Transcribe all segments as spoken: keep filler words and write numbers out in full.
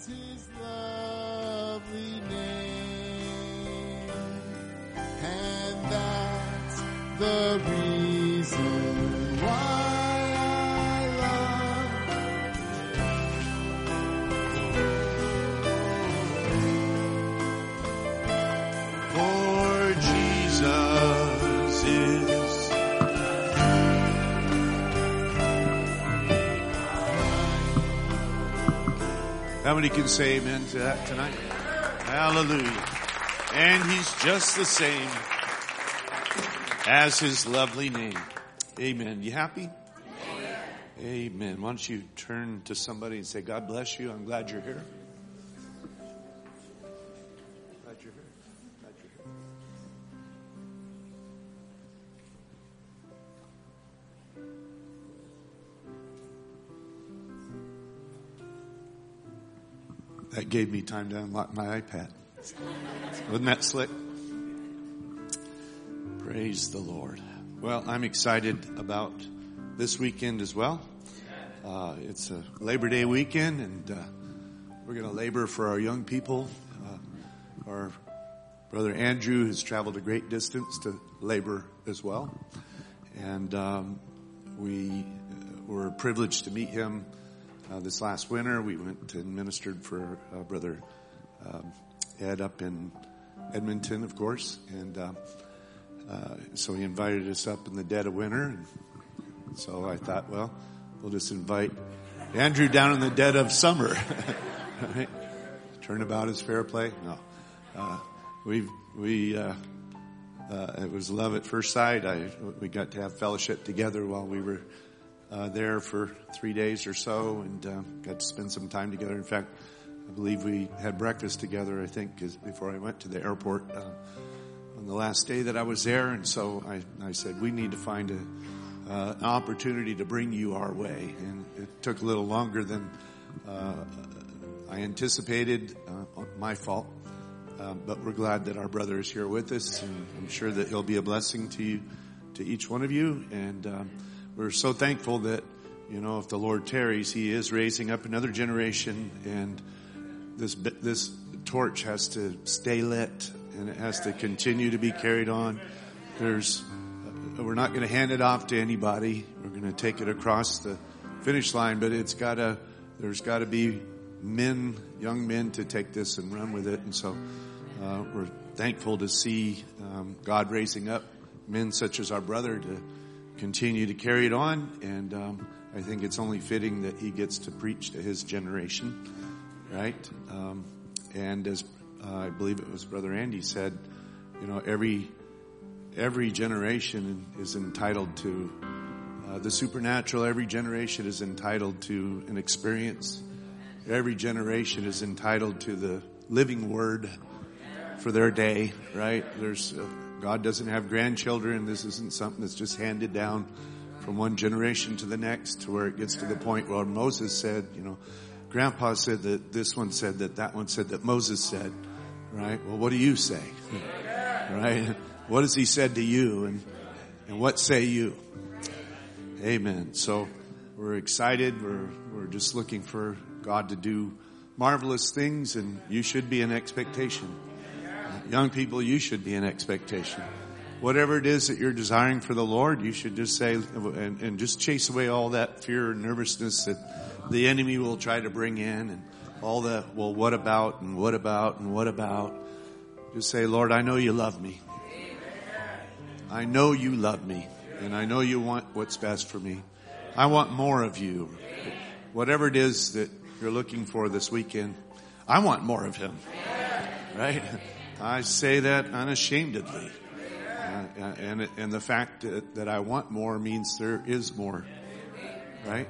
His lovely name, and that's the reason why I love for Jesus is How many can say amen to that tonight? Hallelujah. And He's just the same as His lovely name. Amen. You happy? Amen. Amen. Why don't you turn to somebody and say, God bless you. I'm glad you're here. Glad you're here. Glad you're here. That gave me time to unlock my iPad. Wasn't that slick? Praise the Lord. Well, I'm excited about this weekend as well. Uh, it's a Labor Day weekend, and uh, we're going to labor for our young people. Uh, our brother Andrew has traveled a great distance to labor as well. And um, we were privileged to meet him Uh, this last winter. We went and ministered for uh, Brother um, Ed up in Edmonton, of course. And uh, uh, so he invited us up in the dead of winter. And so I thought, well, we'll just invite Andrew down in the dead of summer. Right? Turnabout is fair play? No. Uh, we we uh, uh, it was love at first sight. I we got to have fellowship together while we were Uh, there for three days or so, and uh, got to spend some time together. In fact, I believe we had breakfast together, I think, 'cause before I went to the airport uh, on the last day that I was there. And so I, I said, we need to find a, uh, an opportunity to bring you our way. And it took a little longer than uh, I anticipated, uh, my fault. Uh, but we're glad that our brother is here with us, and I'm sure that he'll be a blessing to you, to each one of you. And um, we're so thankful that, you know, if the Lord tarries, He is raising up another generation, and this this torch has to stay lit, and it has to continue to be carried on. There's, we're not going to hand it off to anybody. We're going to take it across the finish line, but it's got to, there's got to be men, young men, to take this and run with it. And so uh, we're thankful to see um, God raising up men such as our brother to continue to carry it on, and um, I think it's only fitting that he gets to preach to his generation, right? Um, and as uh, I believe it was Brother Andy said, you know, every every generation is entitled to uh, the supernatural. Every generation is entitled to an experience. Every generation is entitled to the living word for their day, right? There's uh, God doesn't have grandchildren. This isn't something that's just handed down from one generation to the next, to where it gets to the point where Moses said, you know, Grandpa said that this one said that, that one said that Moses said, right? Well, what do you say? Right? What has he said to you, and, and what say you? Amen. So we're excited. We're, we're just looking for God to do marvelous things, and you should be in expectation. Young people, you should be in expectation. Whatever it is that you're desiring for the Lord, you should just say, and, and just chase away all that fear and nervousness that the enemy will try to bring in, and all the, well, what about, and what about, and what about. Just say, Lord, I know you love me. I know you love me, and I know you want what's best for me. I want more of you. Whatever it is that you're looking for this weekend, I want more of Him. Right? I say that unashamedly. Uh, and, and the fact that, that I want more means there is more. Right?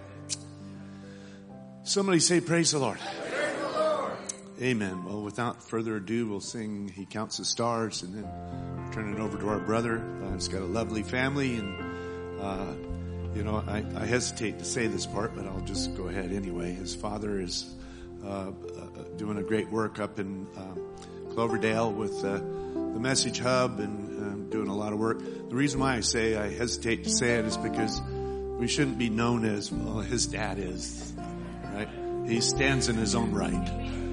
Somebody say, praise the Lord. Praise the Lord. Amen. Well, without further ado, we'll sing He Counts the Stars, and then turn it over to our brother. Uh, he's got a lovely family, and, uh, you know, I, I hesitate to say this part, but I'll just go ahead anyway. His father is uh, uh, doing a great work up in uh, Cloverdale with uh, the Message Hub, and um, doing a lot of work. The reason why I say I hesitate to say it is because we shouldn't be known as, well, his dad is, right? He stands in his own right.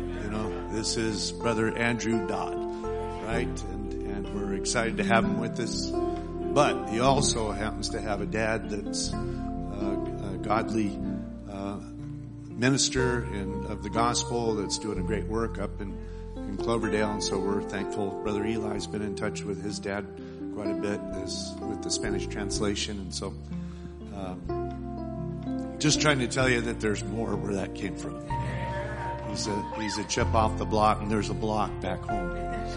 This is Brother Andrew Dodd, right? And, and we're excited to have him with us. But he also happens to have a dad that's uh, a godly uh, minister in, of the gospel that's doing a great work up in, in Cloverdale. And so we're thankful. Brother Eli's been in touch with his dad quite a bit as, with the Spanish translation. And so um, just trying to tell you that there's more where that came from. He's a, he's a chip off the block, and there's a block back home.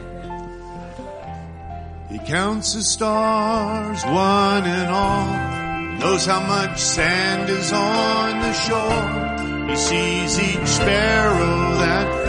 He counts the stars, one and all, knows how much sand is on the shore. He sees each sparrow that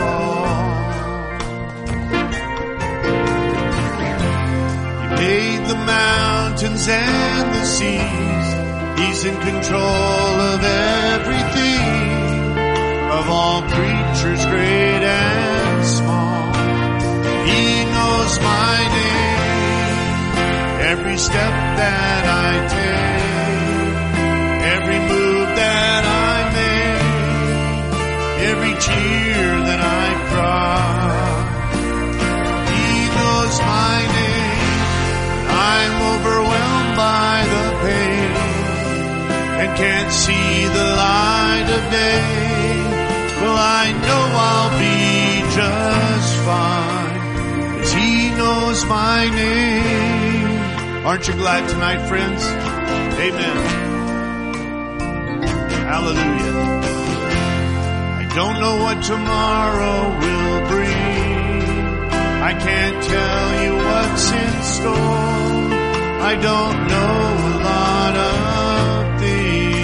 falls. He made the mountains and the seas. He's in control of everything. Of all creatures great and small, He knows my name. Every step that I take, every move that I make, every tear that I cry, He knows my name. I'm overwhelmed by the pain and can't see the light of day. Well, I know I'll be just fine, 'cause He knows my name. Aren't you glad tonight, friends? Amen. Hallelujah. I don't know what tomorrow will bring. I can't tell you what's in store. I don't know a lot of things.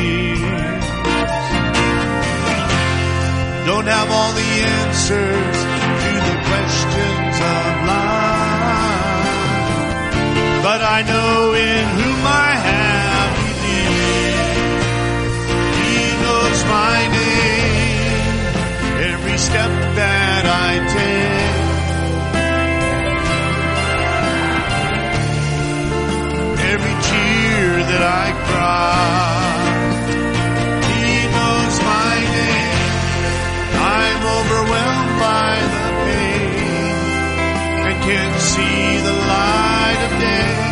Don't have all the answers to the questions of life, but I know in whom I have believed. He knows my name, every step that I take, every tear that I cry. Overwhelmed by the pain and can't see the light of day.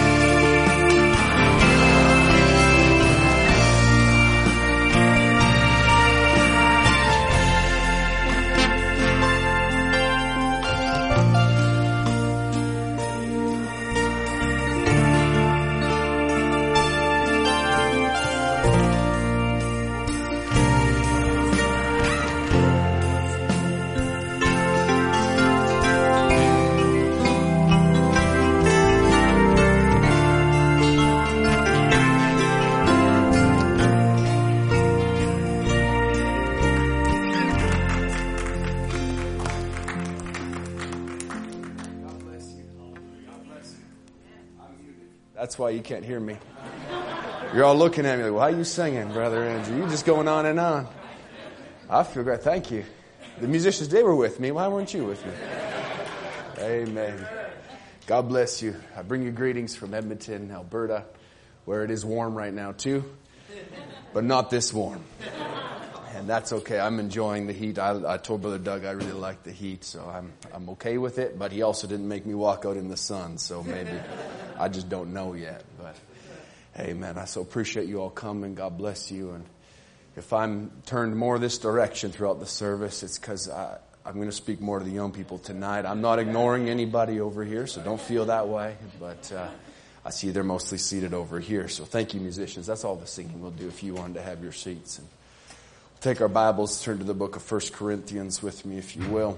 That's why you can't hear me. You're all looking at me like, why are you singing, Brother Andrew? You're just going on and on. I feel great. Thank you. The musicians, they were with me. Why weren't you with me? Amen. God bless you. I bring you greetings from Edmonton, Alberta, where it is warm right now too, but not this warm. And that's okay. I'm enjoying the heat. I, I told Brother Doug I really like the heat, so I'm I'm okay with it. But he also didn't make me walk out in the sun, so maybe I just don't know yet. But amen. I so appreciate you all coming. God bless you. And if I'm turned more this direction throughout the service, it's because I'm going to speak more to the young people tonight. I'm not ignoring anybody over here, so don't feel that way. But uh, I see they're mostly seated over here. So thank you, musicians. That's all the singing we'll do if you wanted to have your seats. And take our Bibles, turn to the book of First Corinthians with me, if you will.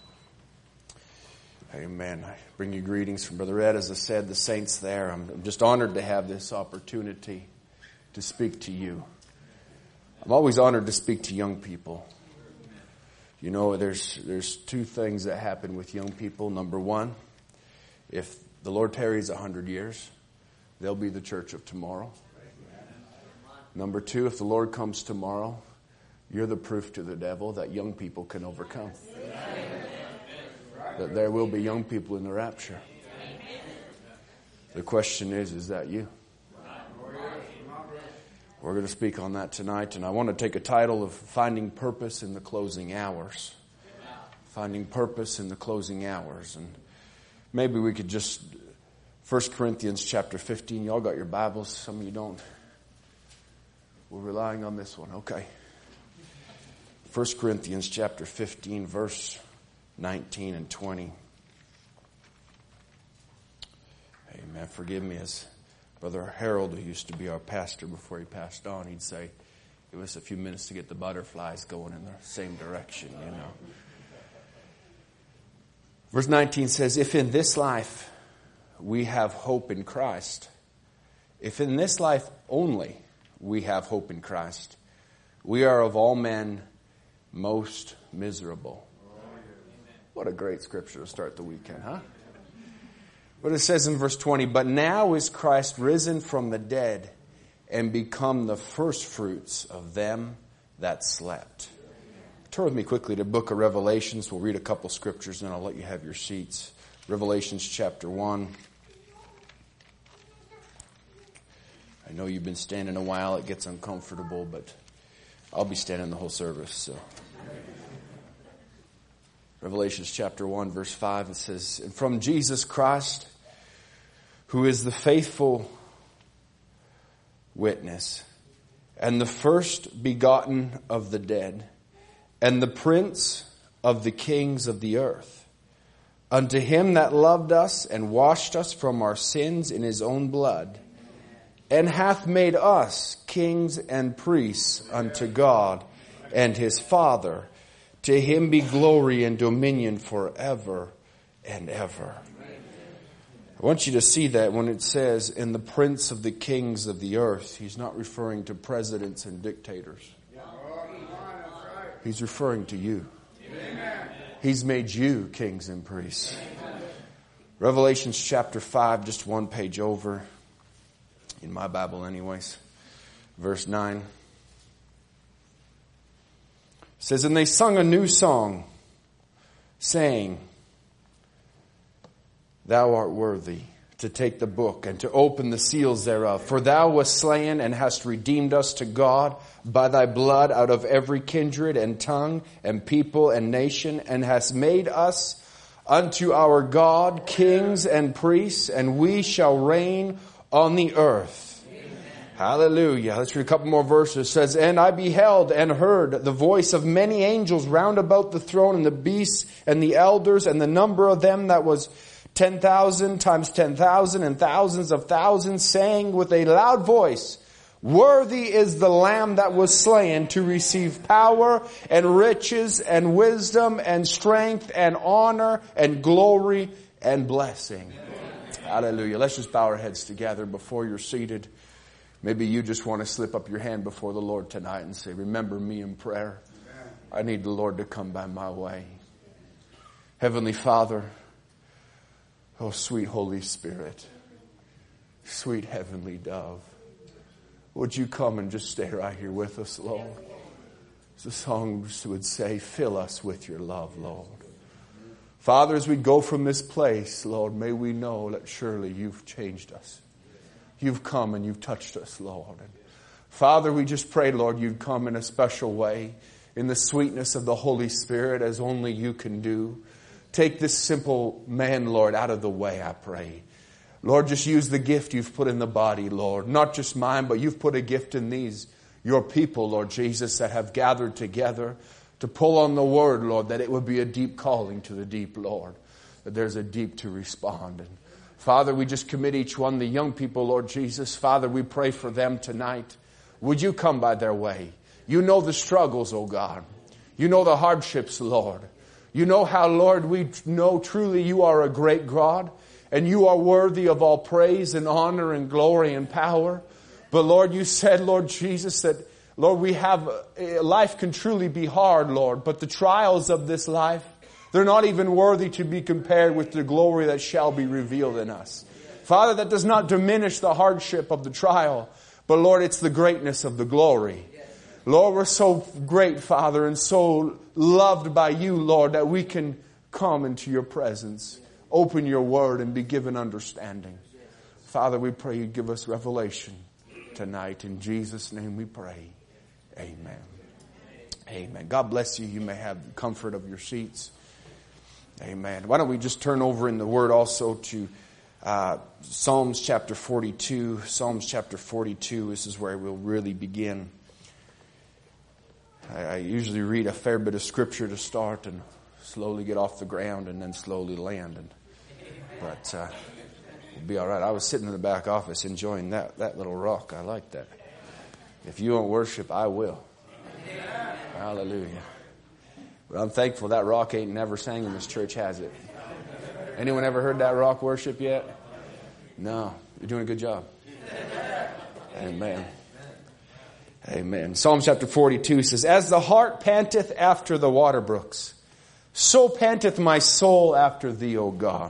Amen. I bring you greetings from Brother Ed, as I said, the saints there. I'm, I'm just honored to have this opportunity to speak to you. I'm always honored to speak to young people. You know, there's there's two things that happen with young people. Number one, if the Lord tarries a hundred years, they'll be the church of tomorrow. Number two, if the Lord comes tomorrow, you're the proof to the devil that young people can overcome. That there will be young people in the rapture. The question is, is that you? We're going to speak on that tonight, and I want to take a title of Finding Purpose in the Closing Hours. finding purpose in the closing hours. And maybe we could just, First Corinthians chapter fifteen, y'all got your Bibles, some of you don't. We're relying on this one, okay. First Corinthians chapter fifteen, verse nineteen and twenty. Amen. Forgive me, as Brother Harold, who used to be our pastor before he passed on, he'd say, give us a few minutes to get the butterflies going in the same direction, you know. Verse nineteen says, if in this life we have hope in Christ, if in this life only we have hope in Christ, we are of all men most miserable. What a great scripture to start the weekend, huh? But it says in verse twenty, but now is Christ risen from the dead and become the firstfruits of them that slept. Turn with me quickly to the book of Revelations. We'll read a couple scriptures and I'll let you have your seats. Revelations chapter one. I know you've been standing a while. It gets uncomfortable, but I'll be standing the whole service. So, Revelations chapter one, verse five, it says, and from Jesus Christ, who is the faithful witness, and the first begotten of the dead, and the prince of the kings of the earth, unto him that loved us and washed us from our sins in his own blood, and hath made us kings and priests unto God and his Father. To him be glory and dominion forever and ever. I want you to see that when it says, in the prince of the kings of the earth, he's not referring to presidents and dictators. He's referring to you. He's made you kings and priests. Revelations chapter five, just one page over. In my Bible anyways. Verse nine. It says, and they sung a new song, saying, thou art worthy to take the book and to open the seals thereof. For thou wast slain and hast redeemed us to God by thy blood out of every kindred and tongue and people and nation, and hast made us unto our God kings and priests, and we shall reign on the earth. Hallelujah. Let's read a couple more verses. It says, and I beheld and heard the voice of many angels round about the throne, and the beasts and the elders, and the number of them that was ten thousand times ten thousand and thousands of thousands, saying with a loud voice, worthy is the Lamb that was slain to receive power and riches and wisdom and strength and honor and glory and blessing. Hallelujah. Let's just bow our heads together before you're seated. Maybe you just want to slip up your hand before the Lord tonight and say, remember me in prayer. I need the Lord to come by my way. Heavenly Father, oh sweet Holy Spirit, sweet heavenly dove, would you come and just stay right here with us, Lord? As the song would say, fill us with your love, Lord. Father, as we go from this place, Lord, may we know that surely you've changed us. You've come and you've touched us, Lord. And Father, we just pray, Lord, you'd come in a special way in the sweetness of the Holy Spirit as only you can do. Take this simple man, Lord, out of the way, I pray. Lord, just use the gift you've put in the body, Lord. Not just mine, but you've put a gift in these, your people, Lord Jesus, that have gathered together to pull on the word, Lord, that it would be a deep calling to the deep, Lord. That there's a deep to respond. And Father, we just commit each one, the young people, Lord Jesus. Father, we pray for them tonight. Would you come by their way? You know the struggles, oh God. You know the hardships, Lord. You know how, Lord, we know truly you are a great God, and you are worthy of all praise and honor and glory and power. But Lord, you said, Lord Jesus, that, Lord, we have, life can truly be hard, Lord, but the trials of this life, they're not even worthy to be compared with the glory that shall be revealed in us. Father, that does not diminish the hardship of the trial, but Lord, it's the greatness of the glory. Lord, we're so great, Father, and so loved by you, Lord, that we can come into your presence, open your word, and be given understanding. Father, we pray you give us revelation tonight. In Jesus' name we pray. Amen. Amen. God bless you. You may have the comfort of your seats. Amen. Why don't we just turn over in the Word also to uh, Psalms chapter forty-two. Psalms chapter forty-two, this is where we'll really begin. I, I usually read a fair bit of Scripture to start and slowly get off the ground and then slowly land. And, but uh, it'll be all right. I was sitting in the back office enjoying that, that little rock. I like that. If you won't worship, I will. Hallelujah. But I'm thankful that rock ain't never sang in this church, has it? Anyone ever heard that rock worship yet? No. You're doing a good job. Amen. Amen. Psalm chapter forty-two says, As the hart panteth after the water brooks, so panteth my soul after thee, O God.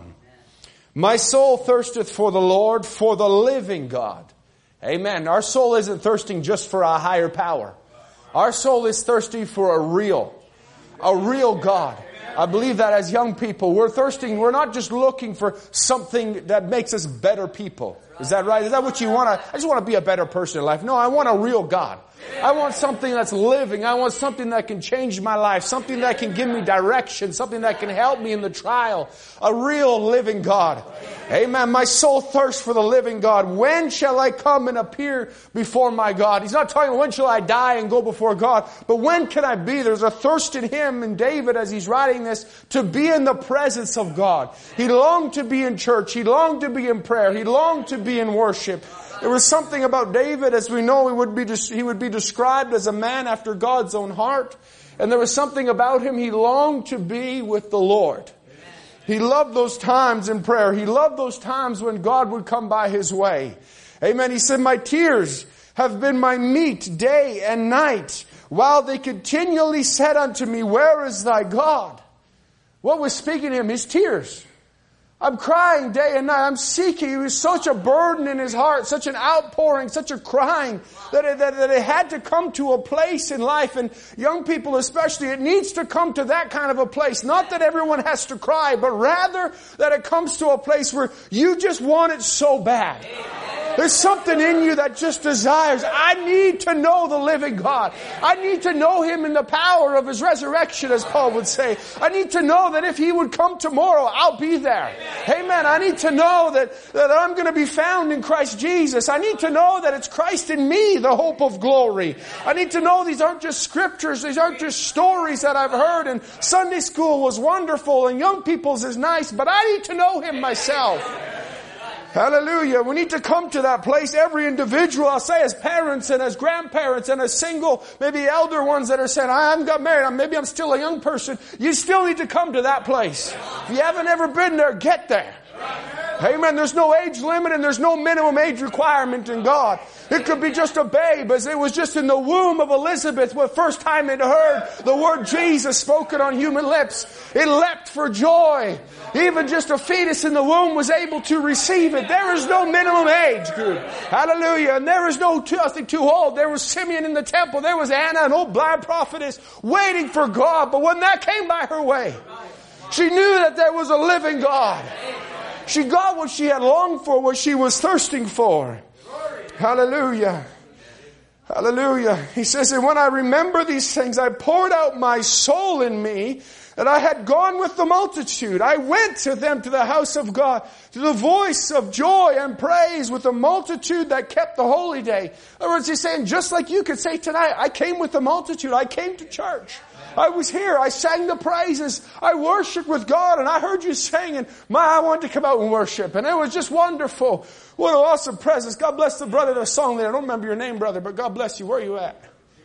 My soul thirsteth for the Lord, for the living God. Amen. Our soul isn't thirsting just for a higher power. Our soul is thirsty for a real A real God. I believe that as young people, we're thirsting. We're not just looking for something that makes us better people. Is that right? Is that what you want to? I just want to be a better person in life. No, I want a real God. I want something that's living. I want something that can change my life. Something that can give me direction. Something that can help me in the trial. A real living God. Amen. My soul thirsts for the living God. When shall I come and appear before my God? He's not talking when shall I die and go before God. But when can I be? There's a thirst in him and David as he's writing this to be in the presence of God. He longed to be in church. He longed to be in prayer. He longed to be in worship. There was something about David, as we know, he would be he would be described as a man after God's own heart. And there was something about him, he longed to be with the Lord. He loved those times in prayer. He loved those times when God would come by his way. Amen. He said, my tears have been my meat day and night, while they continually said unto me, where is thy God? What was speaking to him? His tears. I'm crying day and night. I'm seeking. It was such a burden in his heart, such an outpouring, such a crying that it, that, that it had to come to a place in life. And young people especially, it needs to come to that kind of a place. Not that everyone has to cry, but rather that it comes to a place where you just want it so bad. There's something in you that just desires, I need to know the living God. I need to know Him in the power of His resurrection, as Paul would say. I need to know that if He would come tomorrow, I'll be there. Amen. I need to know that, that I'm going to be found in Christ Jesus. I need to know that it's Christ in me, the hope of glory. I need to know these aren't just scriptures. These aren't just stories that I've heard. And Sunday school was wonderful and young people's is nice, but I need to know Him myself. Hallelujah. We need to come to that place. Every individual, I'll say as parents and as grandparents and as single, maybe elder ones that are saying, I haven't got married, maybe I'm still a young person. You still need to come to that place. If you haven't ever been there, get there. Amen. There's no age limit and there's no minimum age requirement in God. It could be just a babe, as it was just in the womb of Elizabeth the first time it heard the word Jesus spoken on human lips. It leapt for joy. Even just a fetus in the womb was able to receive it. There is no minimum age group. Hallelujah. And there is no too, I think, too old. There was Simeon in the temple. There was Anna, an old blind prophetess, waiting for God. But when that came by her way, she knew that there was a living God. She got what she had longed for, what she was thirsting for. Hallelujah. Hallelujah. He says, and when I remember these things, I poured out my soul in me, that I had gone with the multitude. I went to them to the house of God, to the voice of joy and praise with the multitude that kept the holy day. In other words, he's saying, just like you could say tonight, I came with the multitude. I came to church. I was here. I sang the praises. I worshiped with God, and I heard you sing, and my, I wanted to come out and worship, and it was just wonderful. What an awesome presence. God bless the brother that song there. I don't remember your name, brother, but God bless you. Where are you at?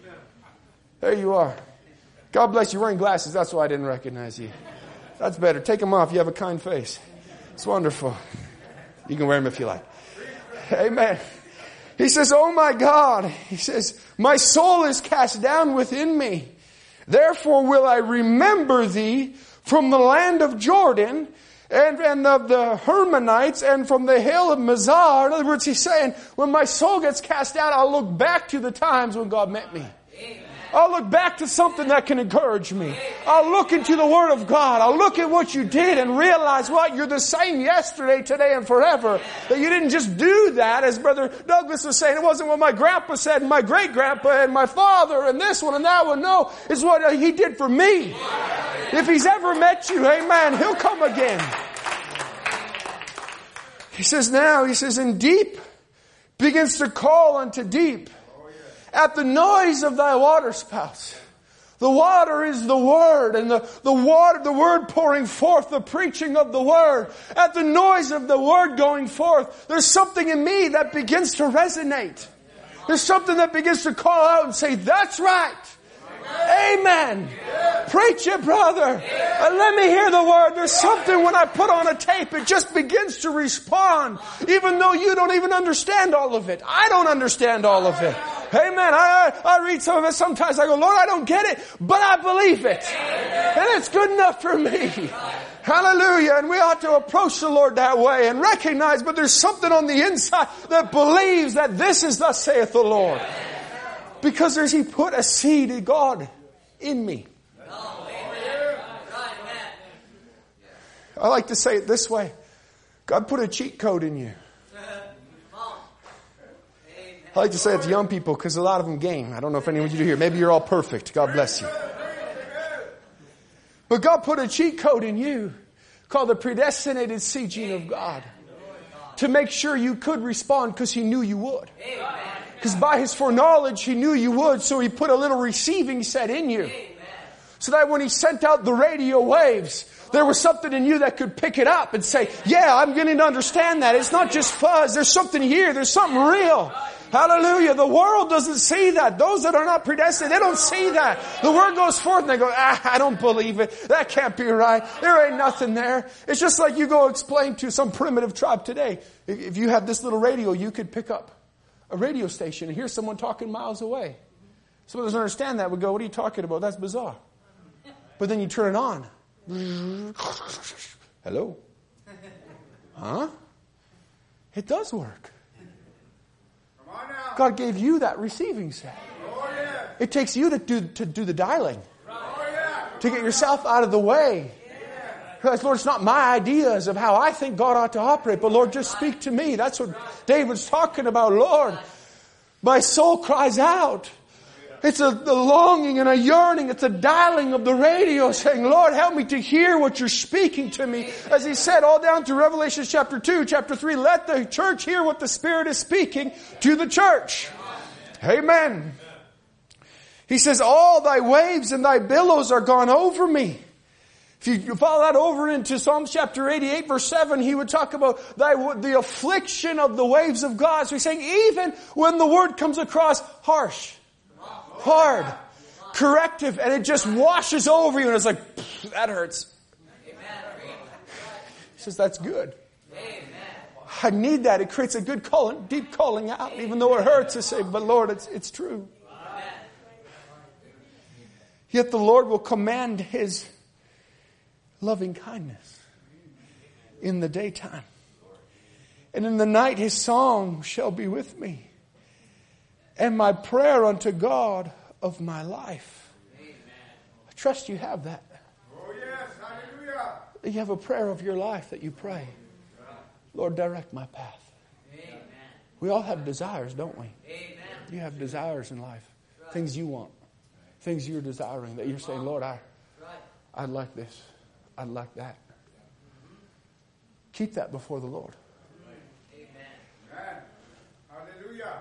There you are. God bless you. Wearing glasses. That's why I didn't recognize you. That's better. Take them off. You have a kind face. It's wonderful. You can wear them if you like. Amen. He says, oh my God. He says, my soul is cast down within me. Therefore will I remember thee from the land of Jordan and, and of the Hermonites and from the hill of Mizar. In other words, he's saying, when my soul gets cast out, I'll look back to the times when God met me. I'll look back to something that can encourage me. I'll look into the Word of God. I'll look at what you did and realize what? You're the same yesterday, today, and forever. That you didn't just do that, as Brother Douglas was saying. It wasn't what my grandpa said and my great-grandpa and my father and this one and that one. No, it's what he did for me. If He's ever met you, amen, He'll come again. He says now, He says, and deep begins to call unto deep at the noise of thy waterspouts. The water is the Word, and the, the water, the Word pouring forth, the preaching of the Word. At the noise of the Word going forth, there's something in me that begins to resonate. There's something that begins to call out and say, that's right. Amen. Preach it, brother. And let me hear the Word. There's something when I put on a tape, it just begins to respond. Even though you don't even understand all of it. I don't understand all of it. Amen. I, I, I read some of it sometimes. I go, Lord, I don't get it, but I believe it. And it's good enough for me. Hallelujah. And we ought to approach the Lord that way and recognize, but there's something on the inside that believes that this is thus saith the Lord. Because there's, He put a seed of God in me. I like to say it this way. God put a cheat code in you. I like to say it to young people because a lot of them game. I don't know if anyone of you here. Maybe you're all perfect. God bless you. But God put a cheat code in you called the predestinated seed gene of God to make sure you could respond because He knew you would. Because by His foreknowledge, He knew you would, so He put a little receiving set in you. So that when He sent out the radio waves, there was something in you that could pick it up and say, yeah, I'm getting to understand that. It's not just fuzz. There's something here. There's something real. Hallelujah. The world doesn't see that. Those that are not predestined, they don't see that. The Word goes forth and they go, ah, I don't believe it. That can't be right. There ain't nothing there. It's just like you go explain to some primitive tribe today. If you had this little radio, you could pick up a radio station and hear someone talking miles away. Someone doesn't understand that would go, what are you talking about? That's bizarre. But then you turn it on. Hello? Huh? It does work. God gave you that receiving set. It takes you to do, to do the dialing. To get yourself out of the way. Because, Lord, it's not my ideas of how I think God ought to operate, but Lord, just speak to me. That's what David's talking about. Lord, my soul cries out. It's a, a longing and a yearning. It's a dialing of the radio saying, Lord, help me to hear what you're speaking to me. As He said all down through Revelation chapter two, chapter three, let the church hear what the Spirit is speaking to the church. Amen. He says, all thy waves and thy billows are gone over me. If you follow that over into Psalms chapter eighty-eight, verse seven, he would talk about thy, the affliction of the waves of God. So he's saying, even when the word comes across harsh, hard, corrective, and it just washes over you, and it's like, that hurts. He says, that's good. I need that. It creates a good calling, deep calling out, even though it hurts to say, but Lord, it's, it's true. Yet the Lord will command His loving kindness in the daytime. And in the night His song shall be with me. And my prayer unto God of my life. Amen. I trust you have that. Oh yes, hallelujah. You have a prayer of your life that you pray. Lord, direct my path. Amen. We all have desires, don't we? Amen. You have desires in life. Right. Things you want. Things you're desiring that you're saying, Lord, I, I'd like this. I'd like that. Keep that before the Lord. Amen. Hallelujah.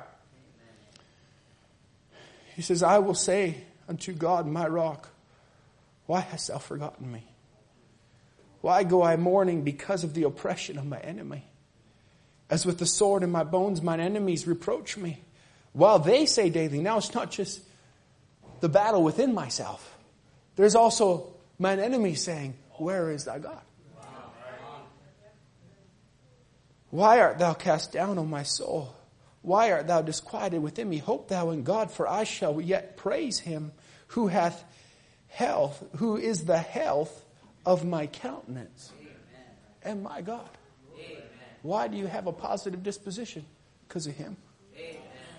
He says, I will say unto God, my rock, why hast thou forgotten me? Why go I mourning because of the oppression of my enemy? As with the sword in my bones, mine enemies reproach me. While they say daily, now it's not just the battle within myself. There's also mine enemy saying, where is thy God? Why art thou cast down, O my soul? Why art thou disquieted within me? Hope thou in God, for I shall yet praise Him who hath health, who is the health of my countenance. Amen. And my God. Amen. Why do you have a positive disposition? Because of Him. Amen.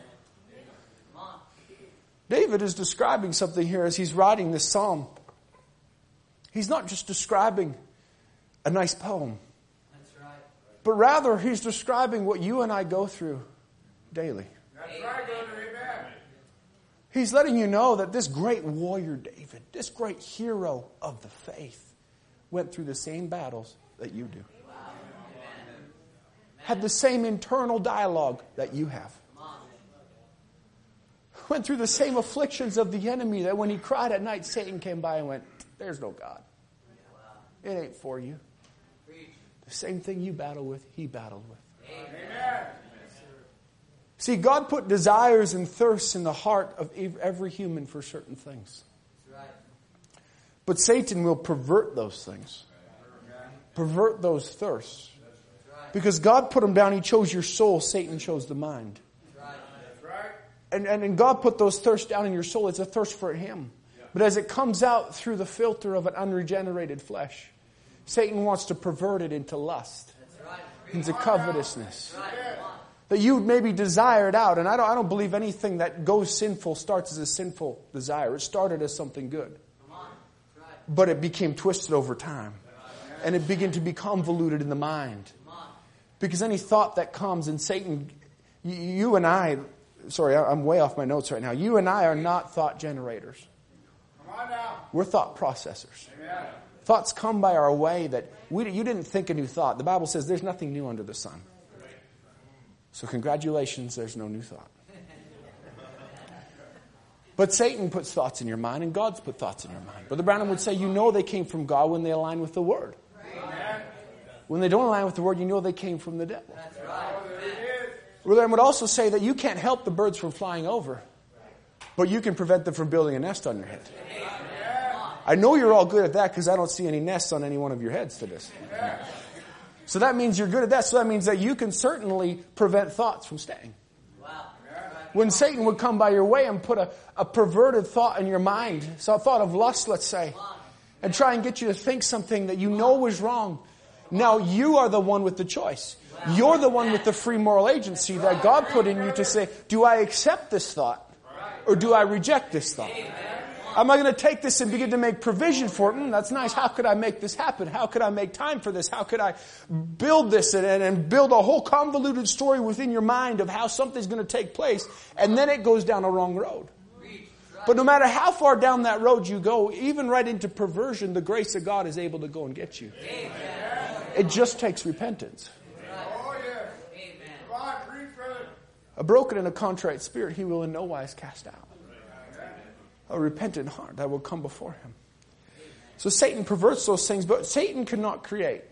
David is describing something here as he's writing this psalm. He's not just describing a nice poem. That's right. But rather he's describing what you and I go through daily. That's right, brother. Amen. He's letting you know that this great warrior David, this great hero of the faith, went through the same battles that you do. Had the same internal dialogue that you have. Went through the same afflictions of the enemy that when he cried at night, Satan came by and went, there's no God. It ain't for you. The same thing you battle with, he battled with. Amen. See, God put desires and thirsts in the heart of every human for certain things. But Satan will pervert those things. Pervert those thirsts. Because God put them down, he chose your soul, Satan chose the mind. And, and, and God put those thirsts down in your soul. It's a thirst for him. But as it comes out through the filter of an unregenerated flesh, Satan wants to pervert it into lust, into covetousness. That you maybe desire it out. And I don't, I don't believe anything that goes sinful starts as a sinful desire. It started as something good. But it became twisted over time. And it began to be convoluted in the mind. Because any thought that comes, and Satan, you, you and I, sorry, I'm way off my notes right now. You and I are not thought generators. We're thought processors. Amen. Thoughts come by our way that we, you didn't think a new thought. The Bible says there's nothing new under the sun. So congratulations, there's no new thought. But Satan puts thoughts in your mind and God's put thoughts in your mind. Brother Branham would say you know they came from God when they align with the Word. Amen. When they don't align with the Word, you know they came from the devil. That's right. Brother Branham would also say that you can't help the birds from flying over, but you can prevent them from building a nest on your head. Amen. I know you're all good at that because I don't see any nests on any one of your heads to this. So that means you're good at that. So that means that you can certainly prevent thoughts from staying. When Satan would come by your way and put a, a perverted thought in your mind, so a thought of lust, let's say, and try and get you to think something that you know was wrong. Now you are the one with the choice. You're the one with the free moral agency that God put in you to say, do I accept this thought or do I reject this thought? Am I going to take this and begin to make provision for it? Mm, that's nice. How could I make this happen? How could I make time for this? How could I build this and, and build a whole convoluted story within your mind of how something's going to take place? And then it goes down a wrong road. But no matter how far down that road you go, even right into perversion, the grace of God is able to go and get you. It just takes repentance. A broken and a contrite spirit he will in no wise cast out. A repentant heart that will come before him. So Satan perverts those things, but Satan cannot create.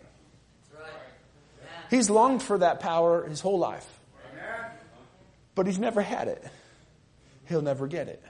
He's longed for that power his whole life. But he's never had it. He'll never get it.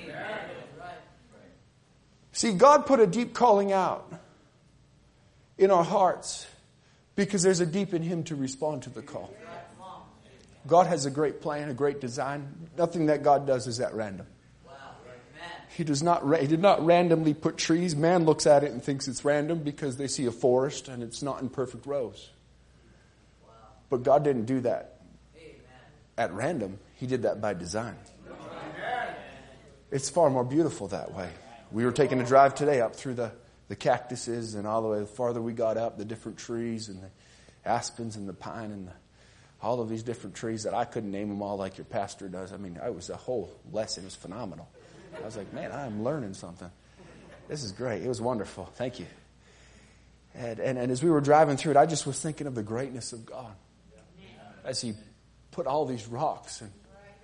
See, God put a deep calling out in our hearts because there's a deep in him to respond to the call. God has a great plan, a great design. Nothing that God does is at random. He does not. He did not randomly put trees. Man looks at it and thinks it's random because they see a forest and it's not in perfect rows. Wow. But God didn't do that Amen. At random. He did that by design. Amen. It's far more beautiful that way. We were taking a drive today up through the, the cactuses and all the way the farther we got up, the different trees and the aspens and the pine and the, all of these different trees that I couldn't name them all like your pastor does. I mean, it was a whole lesson. It was phenomenal. I was like, man, I'm learning something. This is great. It was wonderful. Thank you. And, and, and as we were driving through it, I just was thinking of the greatness of God. As he put all these rocks and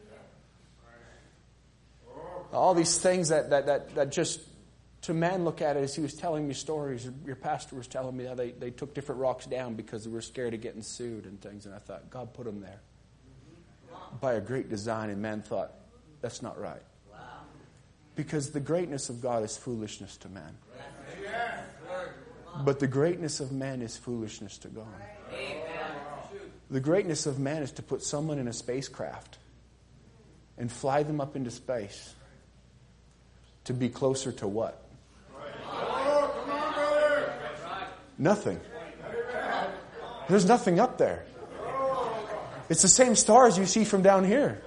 all these things that, that, that, that just, to man look at it, as he was telling me stories, your pastor was telling me how they, they took different rocks down because they were scared of getting sued and things. And I thought, God put them there by a great design. And man thought, that's not right. Because the greatness of God is foolishness to man. But the greatness of man is foolishness to God. The greatness of man is to put someone in a spacecraft and fly them up into space to be closer to what? Nothing. There's nothing up there. It's the same stars you see from down here.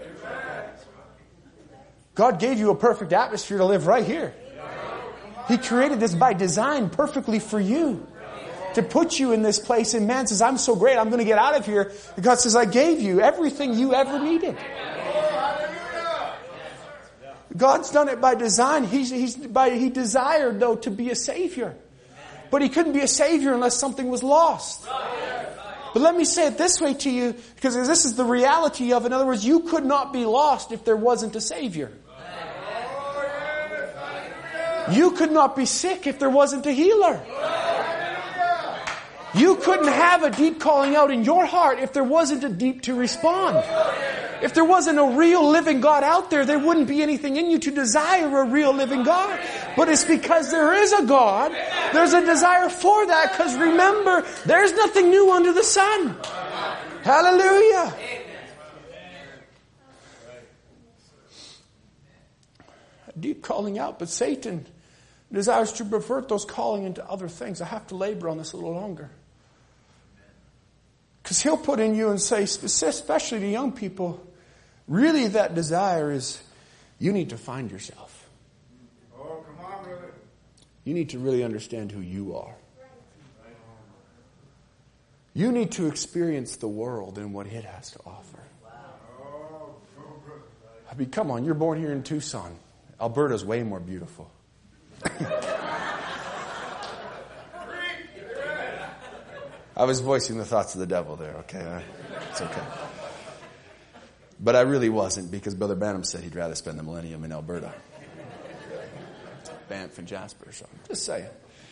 God gave you a perfect atmosphere to live right here. He created this by design perfectly for you. To put you in this place. And man says, I'm so great, I'm going to get out of here. And God says, I gave you everything you ever needed. God's done it by design. He's, he's by, he desired, though, to be a Savior. But He couldn't be a Savior unless something was lost. But let me say it this way to you, because this is the reality of it. In other words, you could not be lost if there wasn't a Savior. You could not be sick if there wasn't a healer. You couldn't have a deep calling out in your heart if there wasn't a deep to respond. If there wasn't a real living God out there, there wouldn't be anything in you to desire a real living God. But it's because there is a God, there's a desire for that, because remember, there's nothing new under the sun. Hallelujah. A deep calling out, but Satan desires to pervert those calling into other things. I have to labor on this a little longer. Because he'll put in you and say, especially to young people, really that desire is, you need to find yourself. Oh, come on, brother. You need to really understand who you are. You need to experience the world and what it has to offer. I mean, come on, you're born here in Tucson. Alberta's way more beautiful. I was voicing the thoughts of the devil there, okay? It's okay. But I really wasn't, because Brother Branham said he'd rather spend the millennium in Alberta. Banff and Jasper, so I'm just saying.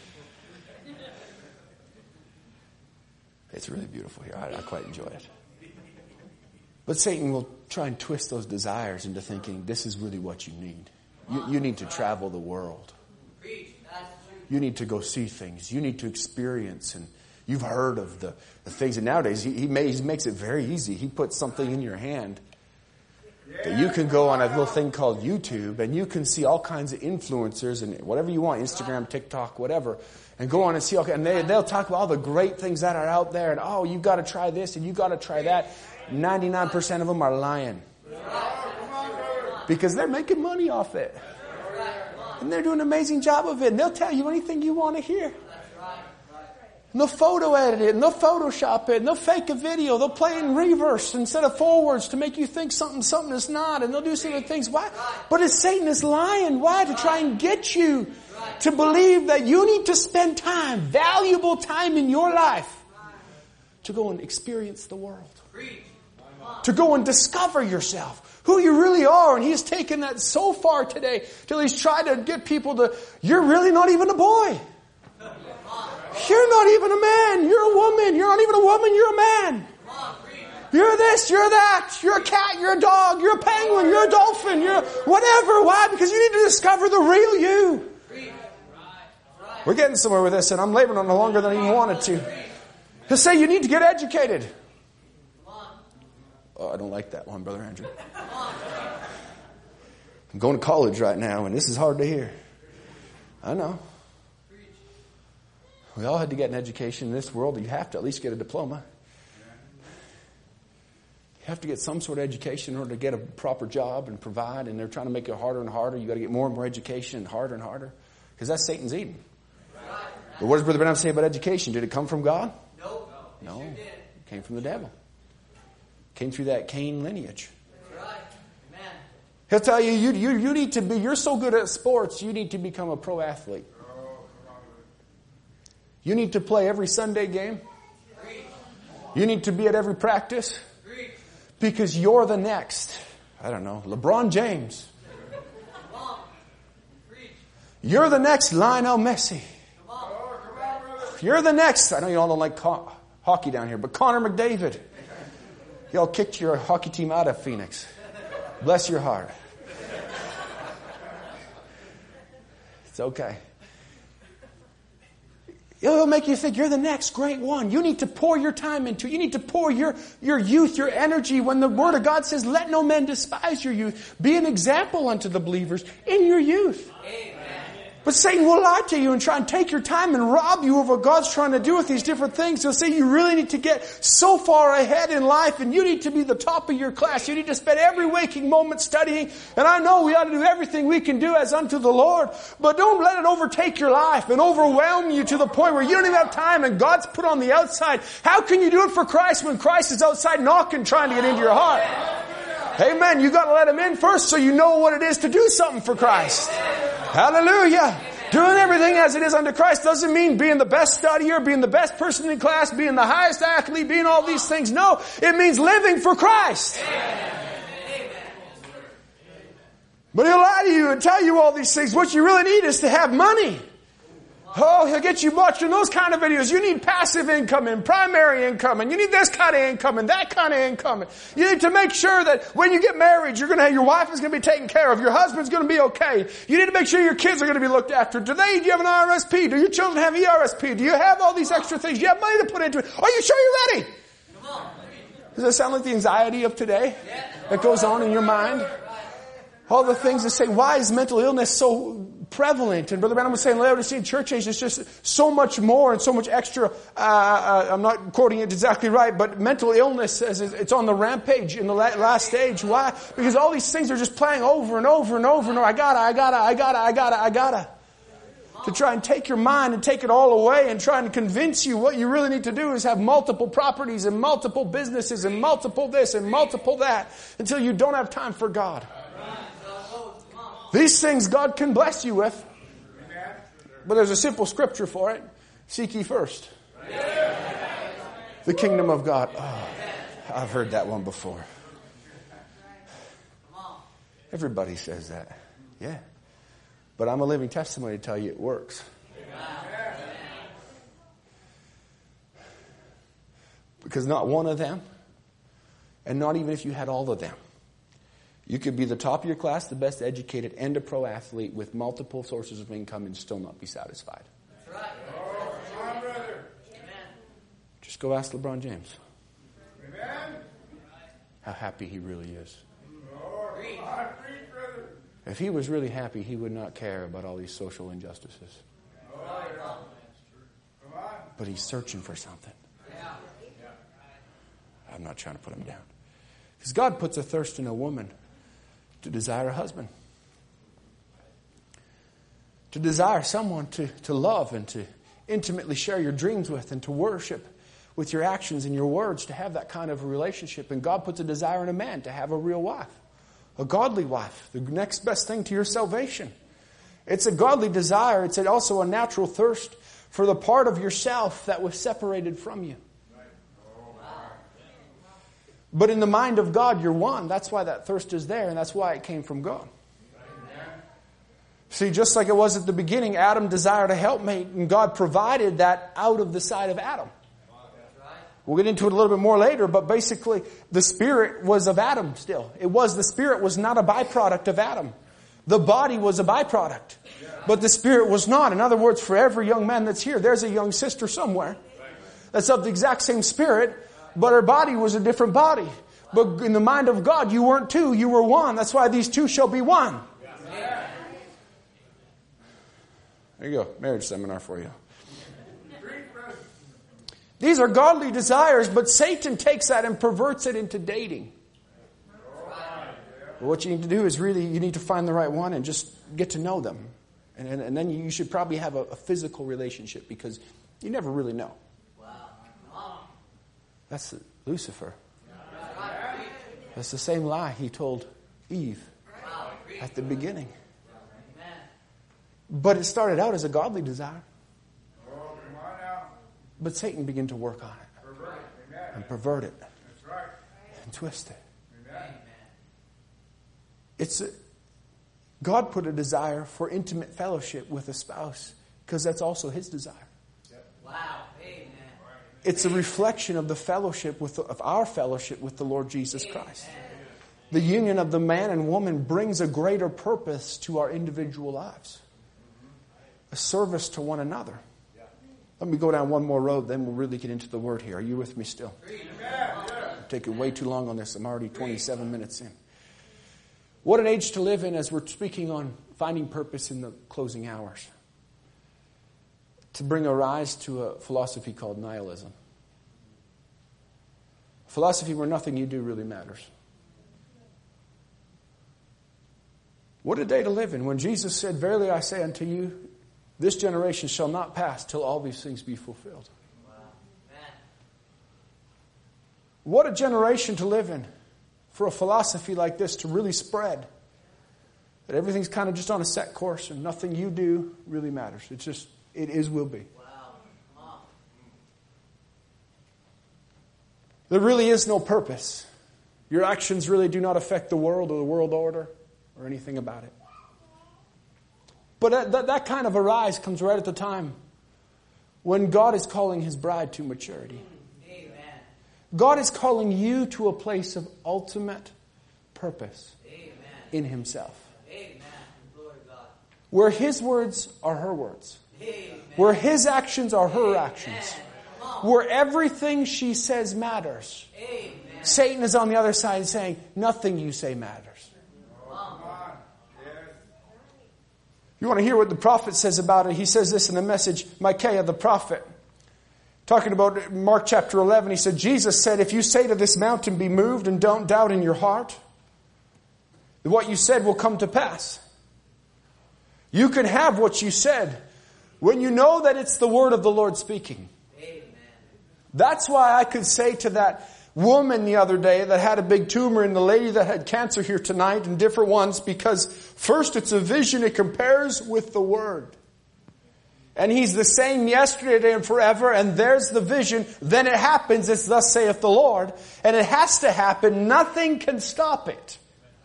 It's really beautiful here. I, I quite enjoy it. But Satan will try and twist those desires into thinking this is really what you need. You, you need to travel the world. You need to go see things. You need to experience, and you've heard of the, the things. And nowadays, he, he, may, he makes it very easy. He puts something in your hand that you can go on a little thing called YouTube, and you can see all kinds of influencers and whatever you want, Instagram, TikTok, whatever, and go on and see all kinds. And they, they'll talk about all the great things that are out there, and oh, you've got to try this and you've got to try that. ninety-nine percent of them are lying. Because they're making money off it. And they're doing an amazing job of it. And they'll tell you anything you want to hear. And they'll photo edit it, and they'll Photoshop it, and they'll fake a video. They'll play it in reverse instead of forwards to make you think something something is not. And they'll do some other things. Why? But it's Satan is lying. Why? To try and get you to believe that you need to spend time, valuable time in your life, to go and experience the world. To go and discover yourself, who you really are. And he's taken that so far today till he's tried to get people to, you're really not even a boy. You're not even a man. You're a woman. You're not even a woman. You're a man. You're this. You're that. You're a cat. You're a dog. You're a penguin. You're a dolphin. You're whatever. Why? Because you need to discover the real you. We're getting somewhere with this, and I'm laboring on it longer than I even wanted to. He'll say you need to get educated. Oh, I don't like that one, Brother Andrew. I'm going to college right now, and this is hard to hear. I know. We all had to get an education in this world. You have to at least get a diploma. You have to get some sort of education in order to get a proper job and provide, and they're trying to make it harder and harder. You've got to get more and more education and harder and harder, because that's Satan's Eden. But what does Brother Branham say about education? Did it come from God? No. No. It came from the devil. Came through that Cain lineage. That's right. Amen. He'll tell you, you, you, you need to be, you're so good at sports, you need to become a pro athlete. You need to play every Sunday game. You need to be at every practice. Because you're the next, I don't know, LeBron James. You're the next Lionel Messi. You're the next, I know you all don't like co- hockey down here, but Connor McDavid. Y'all kicked your hockey team out of Phoenix. Bless your heart. It's okay. It'll make you think you're the next great one. You need to pour your time into it. You need to pour your, your youth, your energy. When the Word of God says, let no man despise your youth. Be an example unto the believers in your youth. Amen. But Satan will lie to you and try and take your time and rob you of what God's trying to do with these different things. He'll say you really need to get so far ahead in life, and you need to be the top of your class. You need to spend every waking moment studying. And I know we ought to do everything we can do as unto the Lord, but don't let it overtake your life and overwhelm you to the point where you don't even have time and God's put on the outside. How can you do it for Christ when Christ is outside knocking, trying to get into your heart? Amen. You got to let Him in first so you know what it is to do something for Christ. Hallelujah. Doing everything as it is under Christ doesn't mean being the best studier, being the best person in class, being the highest athlete, being all these things. No, it means living for Christ. But He'll lie to you and tell you all these things. What you really need is to have money. Oh, He'll get you watching those kind of videos. You need passive income and primary income, and you need this kind of income and that kind of income. You need to make sure that when you get married, you're going to have, your wife is going to be taken care of. Your husband's going to be okay. You need to make sure your kids are going to be looked after. Do they, do you have an R S P? Do your children have E R S P? Do you have all these extra things? Do you have money to put into it? Are you sure you're ready? Does that sound like the anxiety of today that goes on in your mind? All the things that say, why is mental illness so prevalent? And Brother Branham was saying, Laodicean church age is just so much more and so much extra. Uh, uh, I'm not quoting it exactly right, but mental illness, as it's on the rampage in the last stage. Why? Because all these things are just playing over and over and over and over. I gotta, I gotta, I gotta, I gotta, I gotta. To try and take your mind and take it all away and try and convince you what you really need to do is have multiple properties and multiple businesses and multiple this and multiple that until you don't have time for God. These things God can bless you with. But there's a simple scripture for it. Seek ye first the kingdom of God. Oh, I've heard that one before. Everybody says that. Yeah. But I'm a living testimony to tell you it works. Because not one of them, and not even if you had all of them, you could be the top of your class, the best educated, and a pro athlete with multiple sources of income and still not be satisfied. That's right. Oh, come on, brother. Just go ask LeBron James. Amen. How happy he really is. If he was really happy, he would not care about all these social injustices. But he's searching for something. I'm not trying to put him down. Because God puts a thirst in a woman to desire a husband. To desire someone to, to love and to intimately share your dreams with and to worship with your actions and your words, to have that kind of a relationship. And God puts a desire in a man to have a real wife, a godly wife, the next best thing to your salvation. It's a godly desire. It's also a natural thirst for the part of yourself that was separated from you. But in the mind of God, you're one. That's why that thirst is there, and that's why it came from God. See, just like it was at the beginning, Adam desired a helpmate, and God provided that out of the side of Adam. We'll get into it a little bit more later, but basically, the spirit was of Adam still. It was, the spirit was not a byproduct of Adam. The body was a byproduct, but the spirit was not. In other words, for every young man that's here, there's a young sister somewhere that's of the exact same spirit, but her body was a different body. But in the mind of God, you weren't two, you were one. That's why these two shall be one. There you go. Marriage seminar for you. These are godly desires, but Satan takes that and perverts it into dating. But what you need to do is really, you need to find the right one and just get to know them. And, and, and then you should probably have a, a physical relationship, because you never really know. That's Lucifer. That's the same lie he told Eve at the beginning. But it started out as a godly desire. But Satan began to work on it and pervert it and twist it. It's a, God put a desire for intimate fellowship with a spouse because that's also His desire. Wow. It's a reflection of the fellowship with the, of our fellowship with the Lord Jesus Christ. The union of the man and woman brings a greater purpose to our individual lives. A service to one another. Let me go down one more road, then we'll really get into the Word here. Are you with me still? I'm taking way too long on this. I'm already twenty-seven minutes in. What an age to live in as we're speaking on finding purpose in the closing hours. To bring a rise to a philosophy called nihilism. A philosophy where nothing you do really matters. What a day to live in when Jesus said, "Verily I say unto you, this generation shall not pass till all these things be fulfilled." What a generation to live in. for a philosophy like this to really spread. That everything's kind of just on a set course and nothing you do really matters. It's just, it is, will be. There really is no purpose. Your actions really do not affect the world or the world order or anything about it. But that, that kind of a rise comes right at the time when God is calling His bride to maturity. Amen. God is calling you to a place of ultimate purpose. Amen. In Himself. Amen. Where His words are her words. Amen. Where His actions are her Amen. Actions. Where everything she says matters. Amen. Satan is on the other side saying, nothing you say matters. You want to hear what the prophet says about it? He says this in the message, Micaiah the prophet. Talking about Mark chapter eleven, he said, Jesus said, if you say to this mountain, be moved, and don't doubt in your heart, what you said will come to pass. You can have what you said when you know that it's the word of the Lord speaking. Amen. That's why I could say to that woman the other day that had a big tumor and the lady that had cancer here tonight and different ones, because first it's a vision, it compares with the Word. And He's the same yesterday, today, and forever, and there's the vision. Then it happens, it's thus saith the Lord, and it has to happen. Nothing can stop it.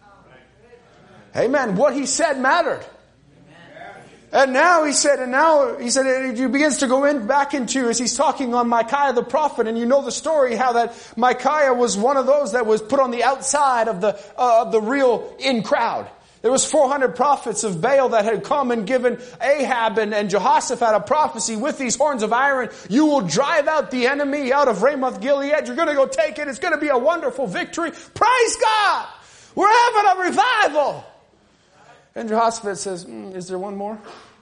Amen. What He said mattered. And now he said, and now he said, he begins to go in back into, as he's talking on Micaiah the prophet, and you know the story how that Micaiah was one of those that was put on the outside of the uh, of the real in crowd. There was four hundred prophets of Baal that had come and given Ahab and, and Jehoshaphat a prophecy with these horns of iron. You will drive out the enemy out of Ramoth Gilead. You're going to go take it. It's going to be a wonderful victory. Praise God! We're having a revival. And Jehoshaphat says, mm, is there one more?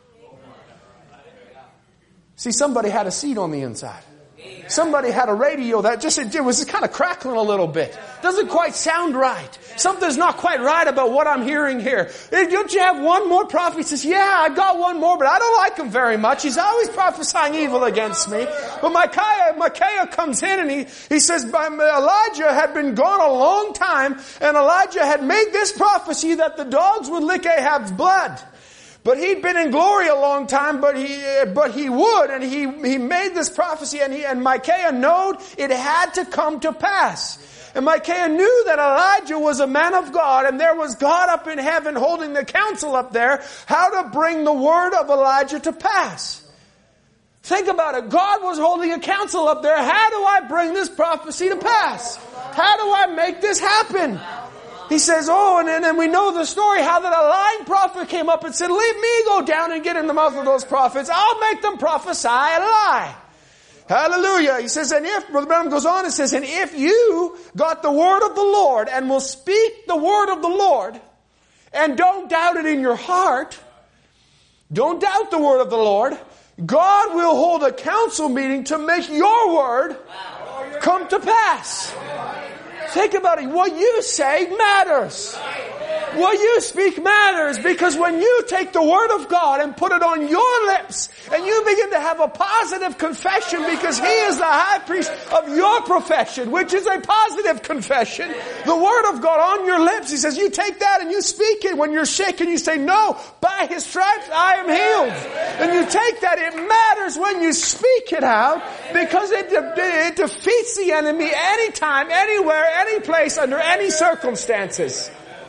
See, somebody had a seed on the inside. Somebody had a radio that just, it was just kind of crackling a little bit. Doesn't quite sound right. Something's not quite right about what I'm hearing here. Hey, don't you have one more prophet? He says, yeah, I got one more, but I don't like him very much. He's always prophesying evil against me. But Micaiah, Micaiah comes in and he, he says, Elijah had been gone a long time, and Elijah had made this prophecy that the dogs would lick Ahab's blood. But he'd been in glory a long time, but he, but he would, and he, he made this prophecy, and he, and Micaiah knowed it had to come to pass. And Micaiah knew that Elijah was a man of God, and there was God up in heaven holding the counsel up there, how to bring the word of Elijah to pass. Think about it. God was holding a counsel up there. How do I bring this prophecy to pass? How do I make this happen? He says, oh, and then we know the story, how that a lying prophet came up and said, leave me go down and get in the mouth of those prophets. I'll make them prophesy a lie. Hallelujah. He says, and if, Brother Branham goes on and says, and if you got the word of the Lord and will speak the word of the Lord and don't doubt it in your heart, don't doubt the word of the Lord, God will hold a council meeting to make your word come to pass. Think about it. What you say matters. What you speak matters, because when you take the word of God and put it on your lips and you begin to have a positive confession, because He is the high priest of your profession, which is a positive confession, the word of God on your lips, He says, you take that and you speak it when you're sick and you say, no, by His stripes I am healed. And you take that. It matters when you speak it out, because it, de- it defeats the enemy anytime, anywhere, any place, under any circumstances.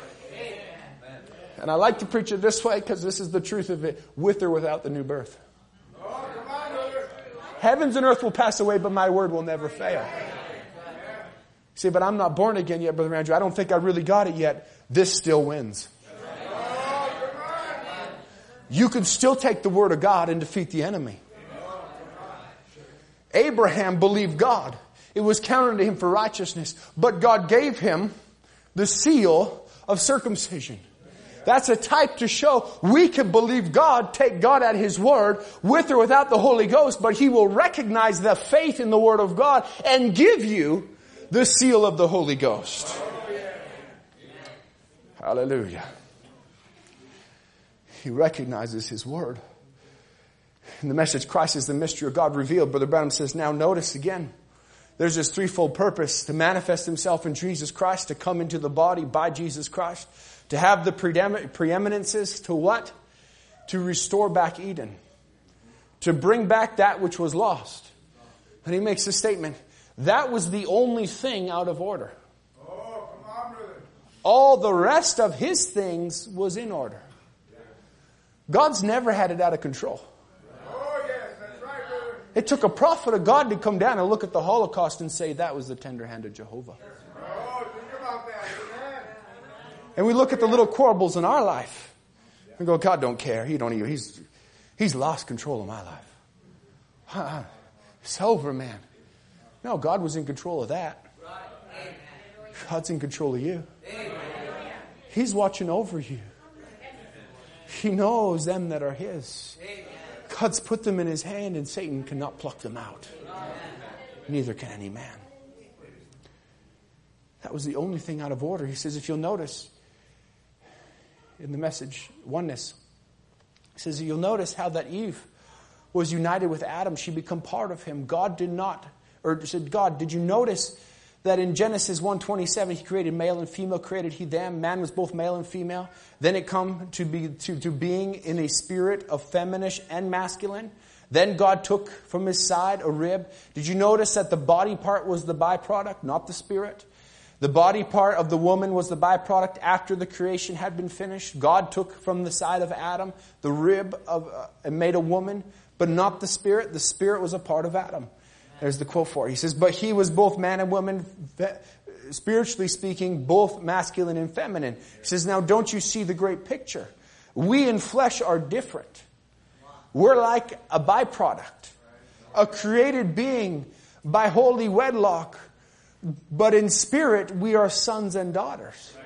And I like to preach it this way because this is the truth of it, with or without the new birth. Heavens and earth will pass away, but my word will never fail. See, but I'm not born again yet, Brother Andrew. I don't think I really got it yet. This still wins. You can still take the word of God and defeat the enemy. Abraham believed God. It was counted to him for righteousness. But God gave him the seal of circumcision. That's a type to show we can believe God, take God at His word, with or without the Holy Ghost, but He will recognize the faith in the word of God and give you the seal of the Holy Ghost. Hallelujah. He recognizes His word. In the message, Christ is the mystery of God revealed, Brother Branham says, now notice again, There's this threefold purpose: to manifest himself in Jesus Christ, to come into the body by Jesus Christ, to have the preeminences, to what? To restore back Eden. To bring back that which was lost. And he makes a statement. That was the only thing out of order. Oh, come on, brother. All the rest of his things was in order. God's never had it out of control. Oh, yes, that's right, brother. It took a prophet of God to come down and look at the Holocaust and say that was the tender hand of Jehovah. Oh, think about that, amen. And we look at the little quarrels in our life and go, God don't care. He don't even, he's, he's lost control of my life. It's over, man. No, God was in control of that. God's in control of you. He's watching over you. He knows them that are his. God's put them in his hand, and Satan cannot pluck them out. Neither can any man. That was the only thing out of order. He says, if you'll notice in the message, oneness, he says, you'll notice how that Eve was united with Adam. She became part of him. God did not, or said, God, did you notice that in Genesis one twenty-seven, he created male and female, created he them. Man was both male and female. Then it come to be to, to being in a spirit of feminine and masculine. Then God took from his side a rib. Did you notice that the body part was the byproduct, not the spirit? The body part of the woman was the byproduct after the creation had been finished. God took from the side of Adam the rib of uh, and made a woman, but not the spirit. The spirit was a part of Adam. There's the quote for it. He says, but he was both man and woman, spiritually speaking, both masculine and feminine. He says, now don't you see the great picture? We in flesh are different. We're like a byproduct, a created being by holy wedlock, but in spirit we are sons and daughters.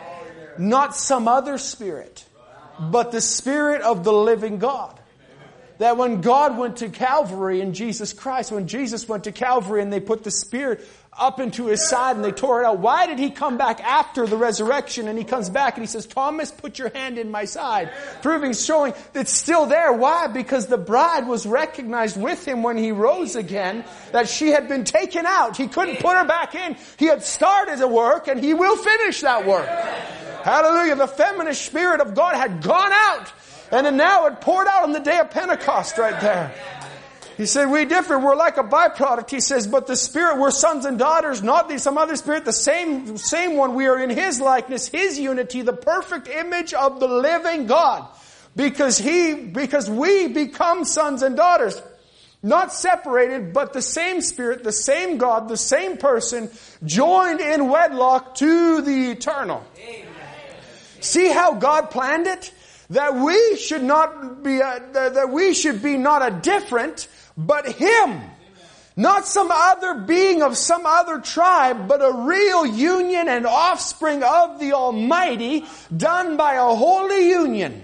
Not some other spirit, but the Spirit of the living God. That when God went to Calvary in Jesus Christ, when Jesus went to Calvary and they put the Spirit up into his side and they tore it out, why did he come back after the resurrection? And he comes back and he says, Thomas, put your hand in my side. Proving, showing that it's still there. Why? Because the bride was recognized with him when he rose again, that she had been taken out. He couldn't put her back in. He had started the work and he will finish that work. Hallelujah. The feminine Spirit of God had gone out. And then now it poured out on the day of Pentecost right there. He said, we differ. We're like a byproduct. He says, but the Spirit, we're sons and daughters, not the, some other spirit, the same, same one. We are in his likeness, his unity, the perfect image of the living God. Because he, because we become sons and daughters. Not separated, but the same Spirit, the same God, the same person, joined in wedlock to the eternal. Amen. See how God planned it? That we should not be, a, that we should be not a different, but him. Not some other being of some other tribe, but a real union and offspring of the Almighty, done by a holy union.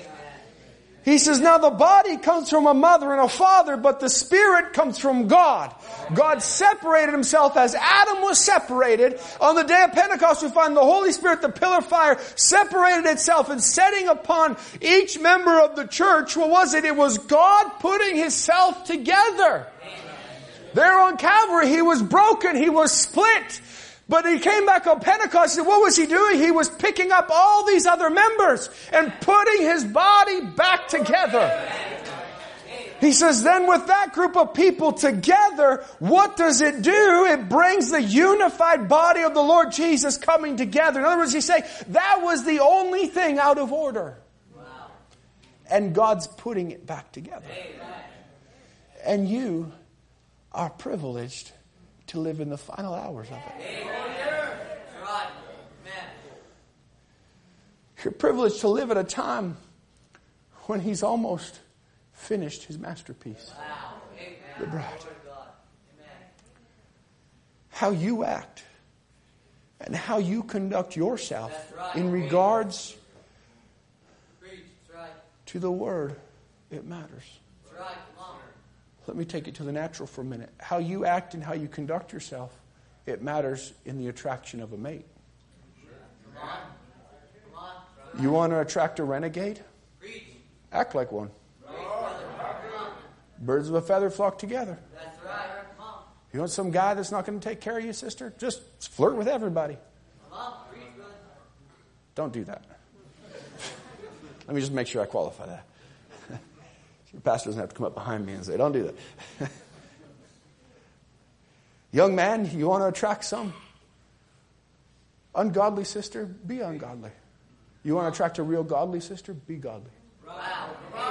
He says, now the body comes from a mother and a father, but the Spirit comes from God. God separated himself as Adam was separated. On the day of Pentecost, we find the Holy Spirit, the pillar of fire, separated itself and setting upon each member of the church. What was it? It was God putting himself together. There on Calvary, he was broken. He was split. But he came back on Pentecost, and what was he doing? He was picking up all these other members and putting his body back together. He says, then with that group of people together, what does it do? It brings the unified body of the Lord Jesus coming together. In other words, he's saying, that was the only thing out of order. And God's putting it back together. And you are privileged to live in the final hours of it. You're privileged to live at a time when he's almost finished his masterpiece. The bride. How you act and how you conduct yourself in regards to the Word, it matters. Let me take it to the natural for a minute. How you act and how you conduct yourself, it matters in the attraction of a mate. You want to attract a renegade? Act like one. Birds of a feather flock together. You want some guy that's not going to take care of you, sister? Just flirt with everybody. Don't do that. Let me just make sure I qualify that. Your pastor doesn't have to come up behind me and say, don't do that. Young man, you want to attract some ungodly sister? Be ungodly. You want to attract a real godly sister? Be godly. Wow.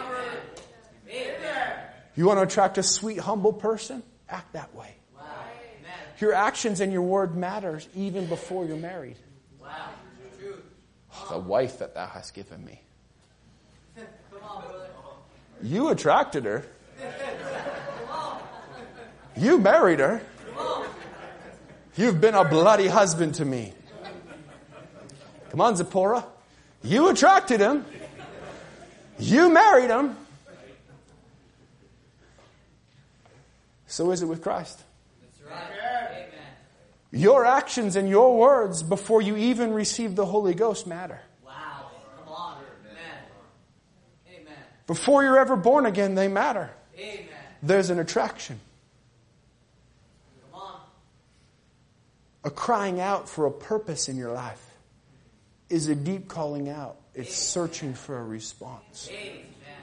You want to attract a sweet, humble person? Act that way. Wow. Your actions and your word matters even before you're married. Wow. Truth. The wife that thou hast given me. Come on, brother. You attracted her. You married her. You've been a bloody husband to me. Come on, Zipporah. You attracted him. You married him. So is it with Christ. That's right. Amen. Your actions and your words before you even receive the Holy Ghost matter. Wow. Come on. Amen. Amen. Before you're ever born again, they matter. Amen. There's an attraction. Come on. A crying out for a purpose in your life is a deep calling out. It's searching for a response. Amen.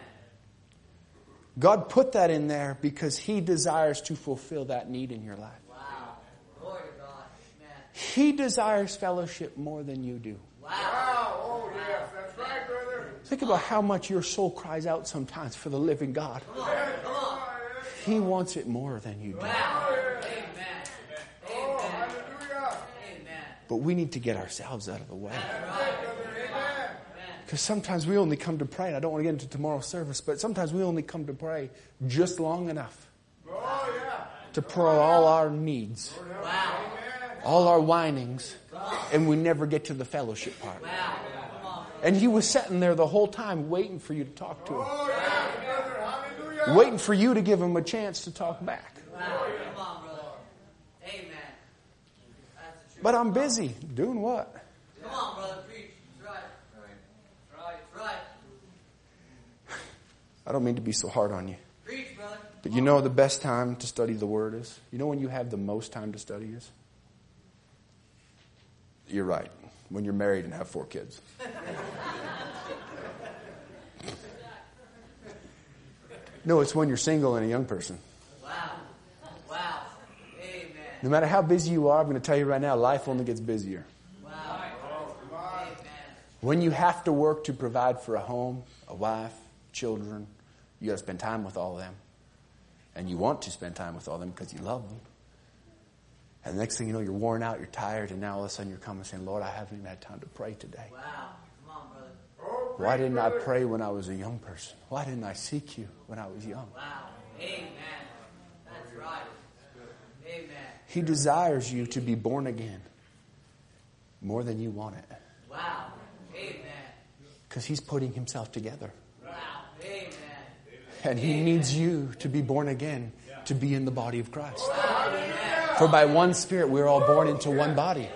God put that in there because He desires to fulfill that need in your life. Wow. Glory to God. Amen. He desires fellowship more than you do. Wow. Wow. Oh, yes. That's right, brother. Think about how much your soul cries out sometimes for the living God. Come on. Come on. He wants it more than you do. Wow. Amen. Oh, Amen. hallelujah. Amen. But we need to get ourselves out of the way. Right. Because sometimes we only come to pray, and I don't want to get into tomorrow's service, but sometimes we only come to pray just long enough Oh, yeah. to pour out all our needs, Wow. all our whinings, and we never get to the fellowship part. Wow. Come on. And He was sitting there the whole time waiting for you to talk to Him, Oh, yeah, brother. Hallelujah. waiting for you to give Him a chance to talk back. Wow. Come on, brother. Amen. That's the truth. But I'm busy. Doing what? Come on, brother. Preach. That's right. Right. Right. I don't mean to be so hard on you. Preach, brother. But you know the best time to study the Word is? You know when you have the most time to study is? You're right. When you're married and have four kids. No, it's when you're single and a young person. Wow. Wow. Amen. No matter how busy you are, I'm going to tell you right now, life only gets busier. Wow. Amen. When you have to work to provide for a home, a wife, children, you got to spend time with all of them. And you want to spend time with all of them because you love them. And the next thing you know, you're worn out, you're tired, and now all of a sudden you're coming saying, Lord, I haven't even had time to pray today. Wow. Come on, brother. Oh, Why didn't I pray when I was a young person? Why didn't I seek you when I was young? Wow. Amen. That's right. Amen. He desires you to be born again more than you want it. Wow. Amen. Because He's putting Himself together. Wow. Amen. And He needs you to be born again to be in the body of Christ. For by one Spirit we're all born into one body.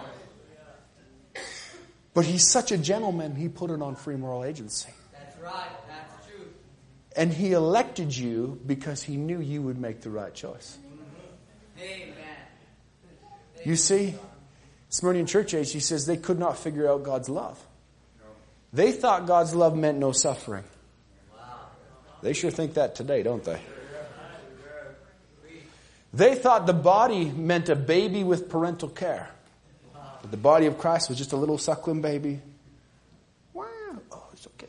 But He's such a gentleman, He put it on free moral agency. That's right. That's the truth. And He elected you because He knew you would make the right choice. Amen. You see, Smyrnian church age, he says they could not figure out God's love. They thought God's love meant no suffering. They sure think that today, don't they? They thought the body meant a baby with parental care. But the body of Christ was just a little suckling baby. Wow. Oh, it's okay.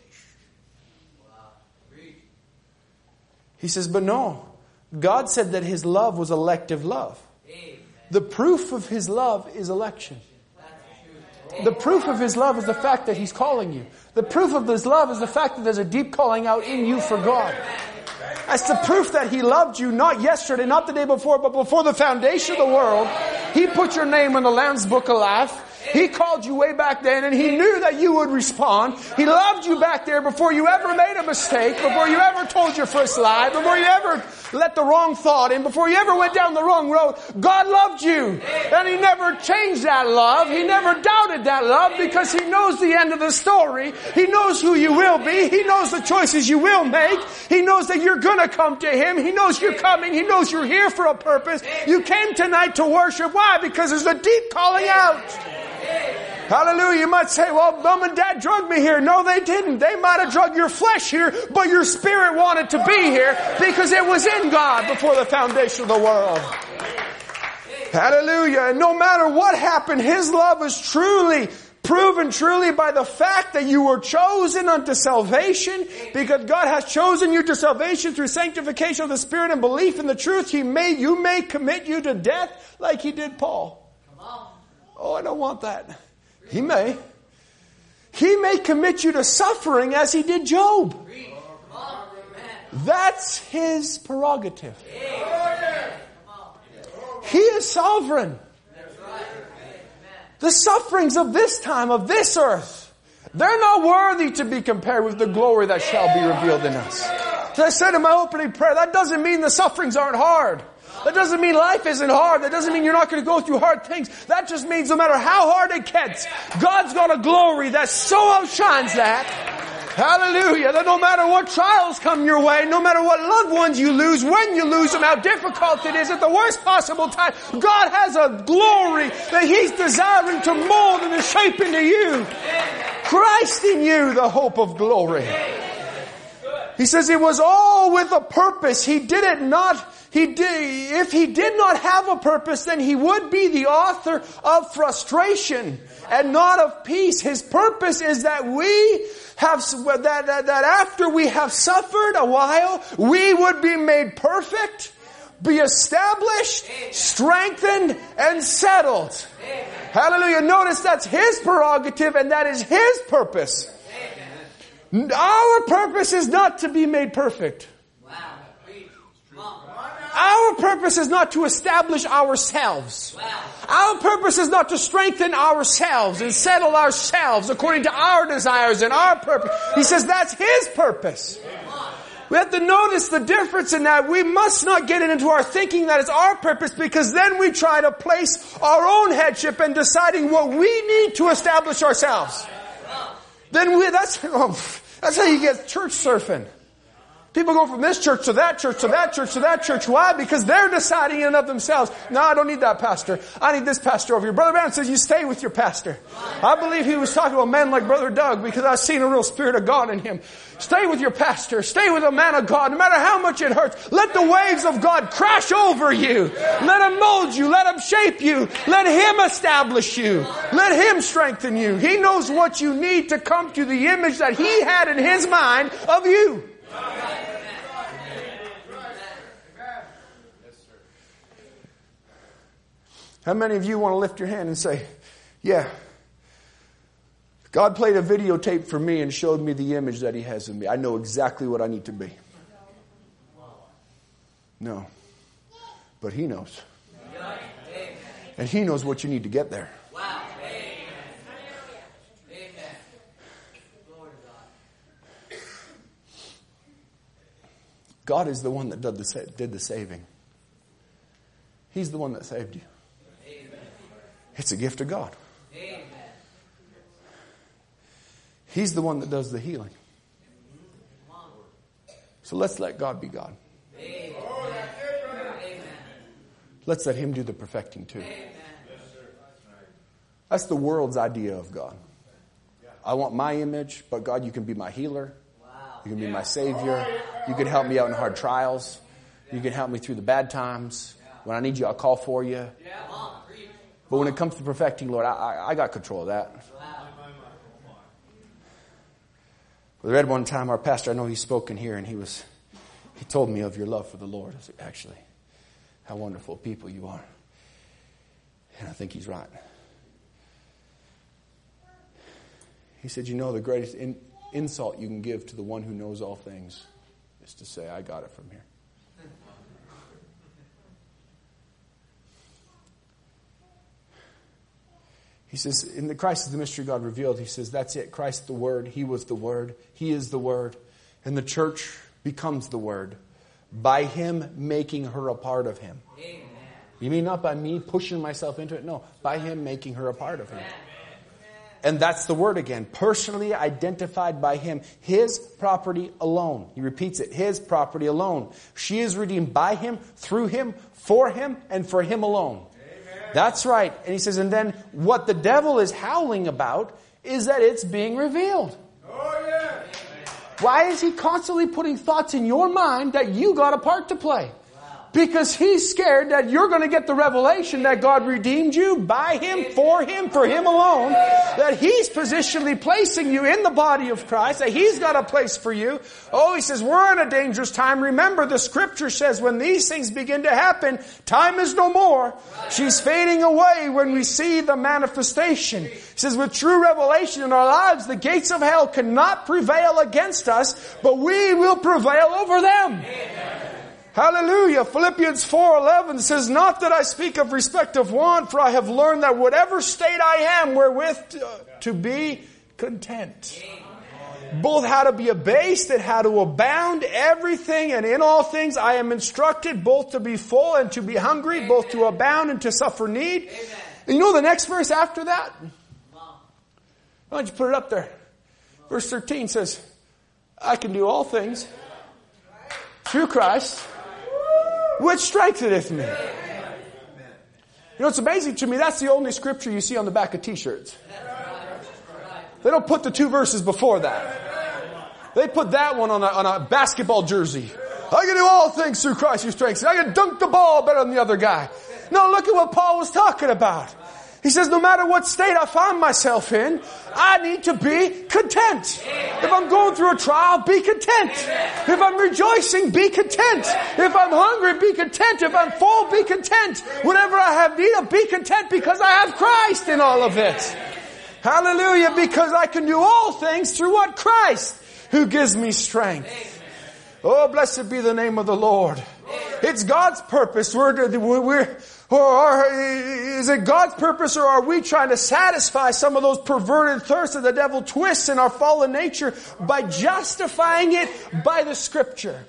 He says, but no. God said that His love was elective love. The proof of His love is election. The proof of His love is the fact that He's calling you. The proof of His love is the fact that there's a deep calling out in you for God. That's the proof that He loved you not yesterday, not the day before, but before the foundation of the world. He put your name in the Lamb's Book of Life. He called you way back then, and He knew that you would respond. He loved you back there before you ever made a mistake, before you ever told your first lie, before you ever let the wrong thought in, before you ever went down the wrong road. God loved you, and He never changed that love. He never doubted that love because He knows the end of the story. He knows who you will be. He knows the choices you will make. He knows that you're going to come to Him. He knows you're coming. He knows you're here for a purpose. You came tonight to worship. Why? Because there's a deep calling out. Hallelujah. You might say, well, mom and dad drugged me here. No, they didn't. They might have drugged your flesh here, but your spirit wanted to be here because it was in God before the foundation of the world. Hallelujah. And no matter what happened, His love is truly proven truly by the fact that you were chosen unto salvation, because God has chosen you to salvation through sanctification of the Spirit and belief in the truth. He may, you may commit you to death like He did Paul. Oh, I don't want that. He may. He may commit you to suffering as He did Job. That's His prerogative. He is sovereign. The sufferings of this time, of this earth, they're not worthy to be compared with the glory that shall be revealed in us. So I said in my opening prayer, that doesn't mean the sufferings aren't hard. That doesn't mean life isn't hard. That doesn't mean you're not going to go through hard things. That just means no matter how hard it gets, God's got a glory that so outshines that. Hallelujah. That no matter what trials come your way, no matter what loved ones you lose, when you lose them, how difficult it is at the worst possible time, God has a glory that He's desiring to mold and to shape into you. Christ in you, the hope of glory. He says it was all with a purpose. He did it not... He did, if He did not have a purpose, then He would be the author of frustration and not of peace. His purpose is that we have, that, that, that after we have suffered a while, we would be made perfect, be established, strengthened, and settled. Hallelujah. Notice that's His prerogative and that is His purpose. Our purpose is not to be made perfect. Our purpose is not to establish ourselves. Our purpose is not to strengthen ourselves and settle ourselves according to our desires and our purpose. He says that's His purpose. We have to notice the difference in that. We must not get it into our thinking that it's our purpose, because then we try to place our own headship in deciding what we need to establish ourselves. Then we, that's, oh, that's how you get church surfing. People go from this church to that church to that church to that church. Why? Because they're deciding in and of themselves. No, I don't need that pastor. I need this pastor over here. Brother Brown says you stay with your pastor. I believe he was talking about men like Brother Doug, because I've seen a real Spirit of God in him. Stay with your pastor. Stay with a man of God. No matter how much it hurts, let the waves of God crash over you. Let Him mold you. Let Him shape you. Let Him establish you. Let Him strengthen you. He knows what you need to come to the image that He had in His mind of you. How many of you want to lift your hand and say, yeah, God played a videotape for me and showed me the image that He has in me. I know exactly what I need to be. No. But He knows. And He knows what you need to get there. God is the one that did the, did the saving. He's the one that saved you. It's a gift of God. He's the one that does the healing. So let's let God be God. Let's let Him do the perfecting too. That's the world's idea of God. I want my image, but God, you can be my healer. You can be my Savior. You can help me out in hard trials. You can help me through the bad times. When I need you, I'll call for you. But when it comes to perfecting, Lord, I, I, I got control of that. We read one time, our pastor, I know he's spoken here, and he was, he told me of your love for the Lord. I said, actually, how wonderful people you are. And I think he's right. He said, you know, the greatest in, insult you can give to the one who knows all things is to say, I got it from here. He says, in the Christ is the mystery God revealed. He says, that's it. Christ the Word. He was the Word. He is the Word. And the church becomes the Word by Him making her a part of Him. Amen. You mean not by me pushing myself into it? No, by Him making her a part of Him. And that's the word again. Personally identified by Him. His property alone. He repeats it. His property alone. She is redeemed by Him, through Him, for Him, and for Him alone. Amen. That's right. And he says, and then what the devil is howling about is that it's being revealed. Oh, yeah. Why is he constantly putting thoughts in your mind that you got a part to play? Because he's scared that you're going to get the revelation that God redeemed you by Him, for Him, for Him alone. That He's positionally placing you in the body of Christ. That He's got a place for you. Oh, he says, we're in a dangerous time. Remember, the Scripture says when these things begin to happen, time is no more. She's fading away when we see the manifestation. He says, with true revelation in our lives, the gates of hell cannot prevail against us, but we will prevail over them. Hallelujah. Philippians four eleven says, not that I speak of respect of want, for I have learned that whatever state I am, wherewith to, to be content. Amen. Both how to be abased and how to abound, everything and in all things I am instructed, both to be full and to be hungry, Amen. Both to abound and to suffer need. Amen. And you know the next verse after that? Why don't you put it up there? Verse thirteen says, I can do all things through Christ, which strengtheneth me. You know, it's amazing to me, that's the only scripture you see on the back of t-shirts. They don't put the two verses before that. They put that one on a, on a basketball jersey. I can do all things through Christ who strengthens me. I can dunk the ball better than the other guy. No, look at what Paul was talking about. He says, no matter what state I find myself in, I need to be content. If I'm going through a trial, be content. If I'm rejoicing, be content. If I'm hungry, be content. If I'm full, be content. Whatever I have need of, be content because I have Christ in all of it. Hallelujah, because I can do all things through what? Christ, who gives me strength. Oh, blessed be the name of the Lord. It's God's purpose. We're, we're, or are, is it God's purpose, or are we trying to satisfy some of those perverted thirsts that the devil twists in our fallen nature by justifying it by the Scripture?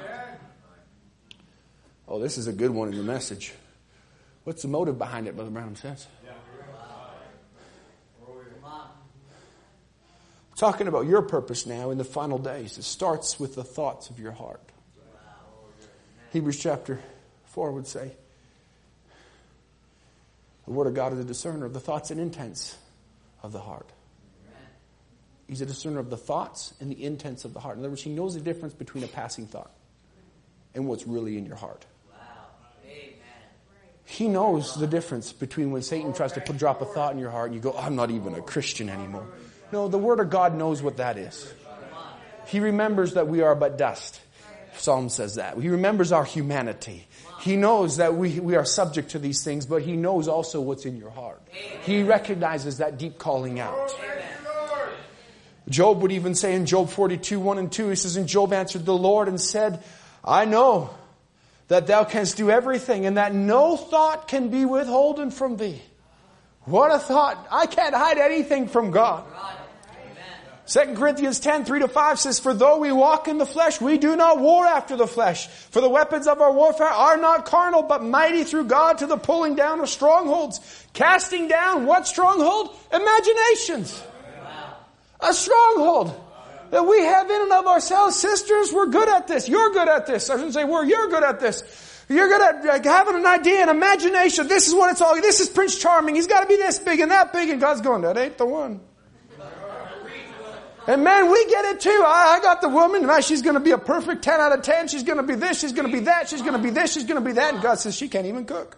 Oh, this is a good one in the message. What's the motive behind it, Brother Branham says? Talking about your purpose now in the final days. It starts with the thoughts of your heart. Hebrews chapter four would say, the Word of God is a discerner of the thoughts and intents of the heart. He's a discerner of the thoughts and the intents of the heart. In other words, He knows the difference between a passing thought and what's really in your heart. He knows the difference between when Satan tries to put, drop a thought in your heart and you go, I'm not even a Christian anymore. No, the Word of God knows what that is. He remembers that we are but dust. Psalm says that. He remembers our humanity. He knows that we, we are subject to these things, but He knows also what's in your heart. He recognizes that deep calling out. Job would even say in Job forty-two, one and two, he says, and Job answered the Lord and said, I know that Thou canst do everything, and that no thought can be withholden from Thee. What a thought. I can't hide anything from God. Second Corinthians ten, three to five says, for though we walk in the flesh, we do not war after the flesh. For the weapons of our warfare are not carnal, but mighty through God to the pulling down of strongholds. Casting down what stronghold? Imaginations. A stronghold that we have in and of ourselves. Sisters, we're good at this. You're good at this. I shouldn't say we're, you're good at this. You're good at like, having an idea, an imagination. This is what it's all. This is Prince Charming. He's got to be this big and that big. And God's going, that ain't the one. And man, we get it too. I, I got the woman. Man, she's going to be a perfect ten out of ten. She's going to be this. She's going to be that. She's going to be this. She's going to be that. And God says she can't even cook.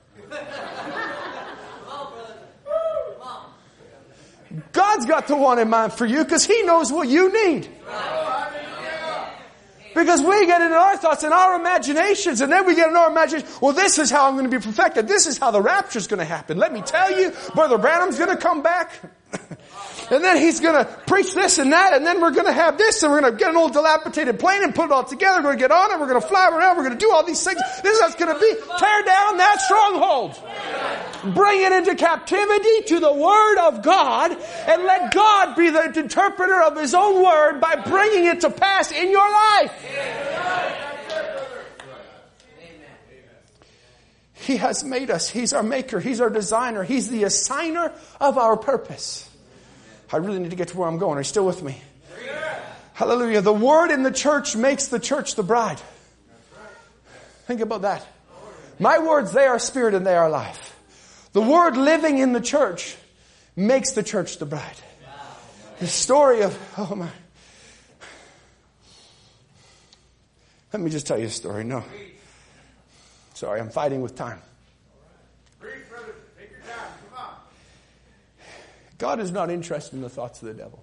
God's got the one in mind for you because He knows what you need. Because we get into our thoughts and our imaginations, and then we get into our imagination, well, this is how I'm going to be perfected. This is how the rapture is going to happen. Let me tell you, Brother Branham's going to come back. And then he's going to preach this and that, and then we're going to have this, and we're going to get an old dilapidated plane and put it all together. We're going to get on it. We're going to fly around. We're going to do all these things. This is how it's going to be. Tear down that stronghold. Bring it into captivity to the Word of God, and let God be the interpreter of His own Word by bringing it to pass in your life. He has made us. He's our maker. He's our designer. He's the assigner of our purpose. I really need to get to where I'm going. Are you still with me? Hallelujah. The Word in the church makes the church the bride. Think about that. My words, they are spirit and they are life. The Word living in the church makes the church the bride. The story of, oh my. Let me just tell you a story. No. Sorry, I'm fighting with time. God is not interested in the thoughts of the devil.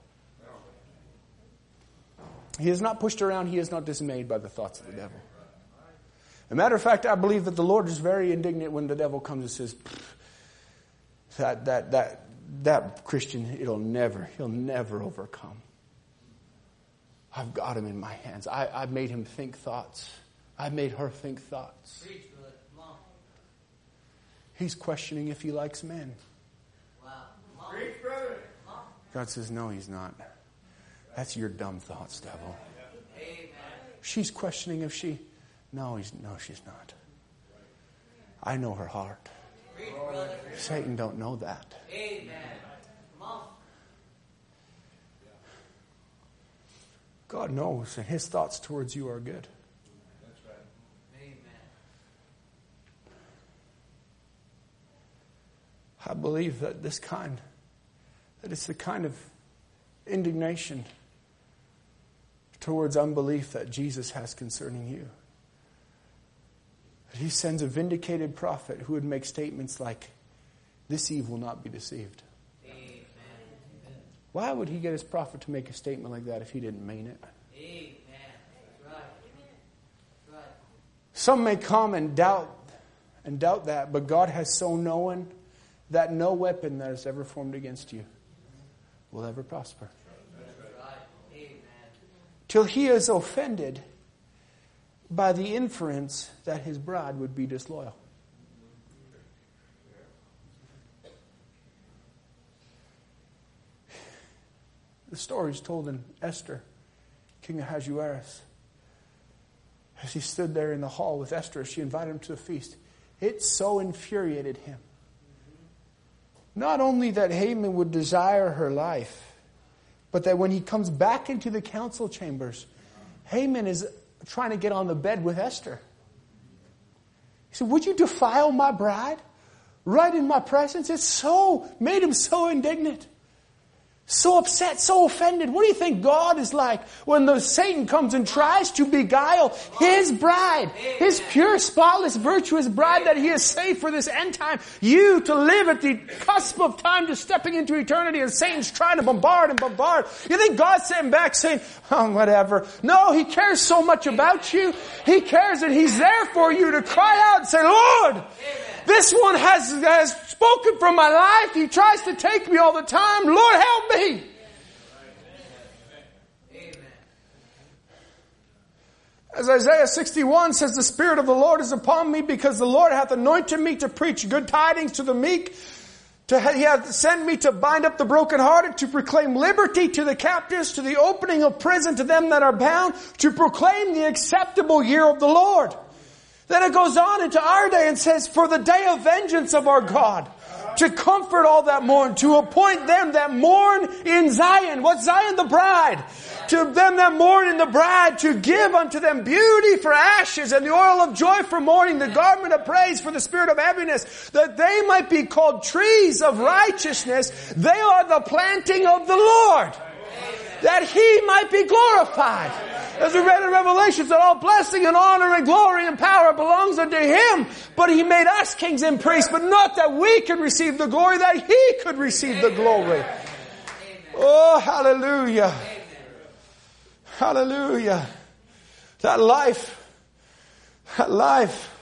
He is not pushed around. He is not dismayed by the thoughts of the devil. As a matter of fact, I believe that the Lord is very indignant when the devil comes and says, that, that, that, that Christian, it'll never, he'll never overcome. I've got him in my hands. I, I've made him think thoughts. I've made her think thoughts. He's questioning if he likes men. God says, no, he's not. That's your dumb thoughts, devil. She's questioning if she... No, he's no, she's not. I know her heart. Satan don't know that. God knows, and His thoughts towards you are good. I believe that this kind, that it's the kind of indignation towards unbelief that Jesus has concerning you. That He sends a vindicated prophet who would make statements like, this Eve will not be deceived. Amen. Why would He get His prophet to make a statement like that if he didn't mean it? Amen. That's right. That's right. Some may come and doubt and doubt that, but God has so known that no weapon that is ever formed against you will ever prosper. Till He is offended by the inference that His bride would be disloyal. The story is told in Esther, King Ahasuerus. As he stood there in the hall with Esther, she invited him to a feast. It so infuriated him. Not only that Haman would desire her life, but that when he comes back into the council chambers, Haman is trying to get on the bed with Esther. He said, would you defile my bride right in my presence? It so made him so indignant. So upset, so offended. What do you think God is like when the Satan comes and tries to beguile His bride, His pure, spotless, virtuous bride that He has saved for this end time? You to live at the cusp of time to stepping into eternity, and Satan's trying to bombard and bombard. You think God's sitting back saying, oh, whatever. No, He cares so much about you. He cares that He's there for you to cry out and say, Lord, this one has, has spoken from my life. He tries to take me all the time. Lord, help me. As Isaiah sixty-one says, the Spirit of the Lord is upon me because the Lord hath anointed me to preach good tidings to the meek. To, he hath sent me to bind up the brokenhearted, to proclaim liberty to the captives, to the opening of prison to them that are bound, to proclaim the acceptable year of the Lord. Then it goes on into our day and says, for the day of vengeance of our God, to comfort all that mourn, to appoint them that mourn in Zion. What's Zion? The bride. To them that mourn in the bride, to give unto them beauty for ashes and the oil of joy for mourning, the garment of praise for the spirit of heaviness, that they might be called trees of righteousness. They are the planting of the Lord, that He might be glorified. As we read in Revelation, that all blessing and honor and glory and power belongs unto Him. But He made us kings and priests, but not that we could receive the glory, that He could receive the glory. Oh, hallelujah. Hallelujah. That life, that life.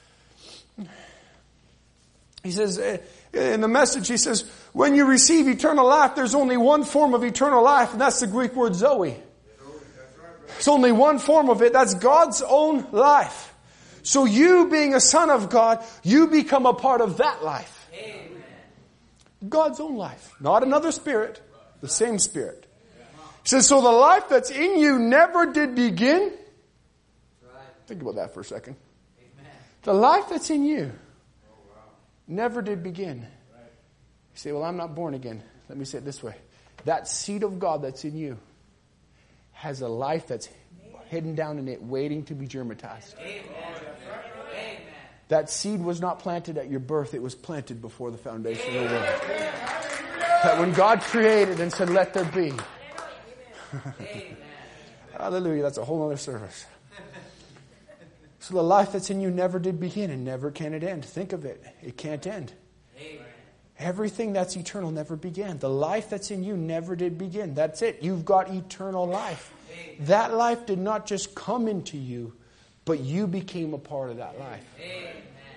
He says, in the Message, he says, when you receive eternal life, there's only one form of eternal life, and that's the Greek word Zoe. It's only one form of it. That's God's own life. So you being a son of God, you become a part of that life. Amen. God's own life. Not another spirit. The same Spirit. He says, so the life that's in you never did begin. Think about that for a second. Amen. The life that's in you never did begin. You say, well, I'm not born again. Let me say it this way. That seed of God that's in you has a life that's hidden down in it, waiting to be germatized. Amen. Amen. That seed was not planted at your birth. It was planted before the foundation of the world. That when God created and said, let there be. Amen. Hallelujah. That's a whole other service. So the life that's in you never did begin and never can it end. Think of it. It can't end. Amen. Everything that's eternal never began. The life that's in you never did begin. That's it. You've got eternal life. Amen. That life did not just come into you, but you became a part of that life. Amen.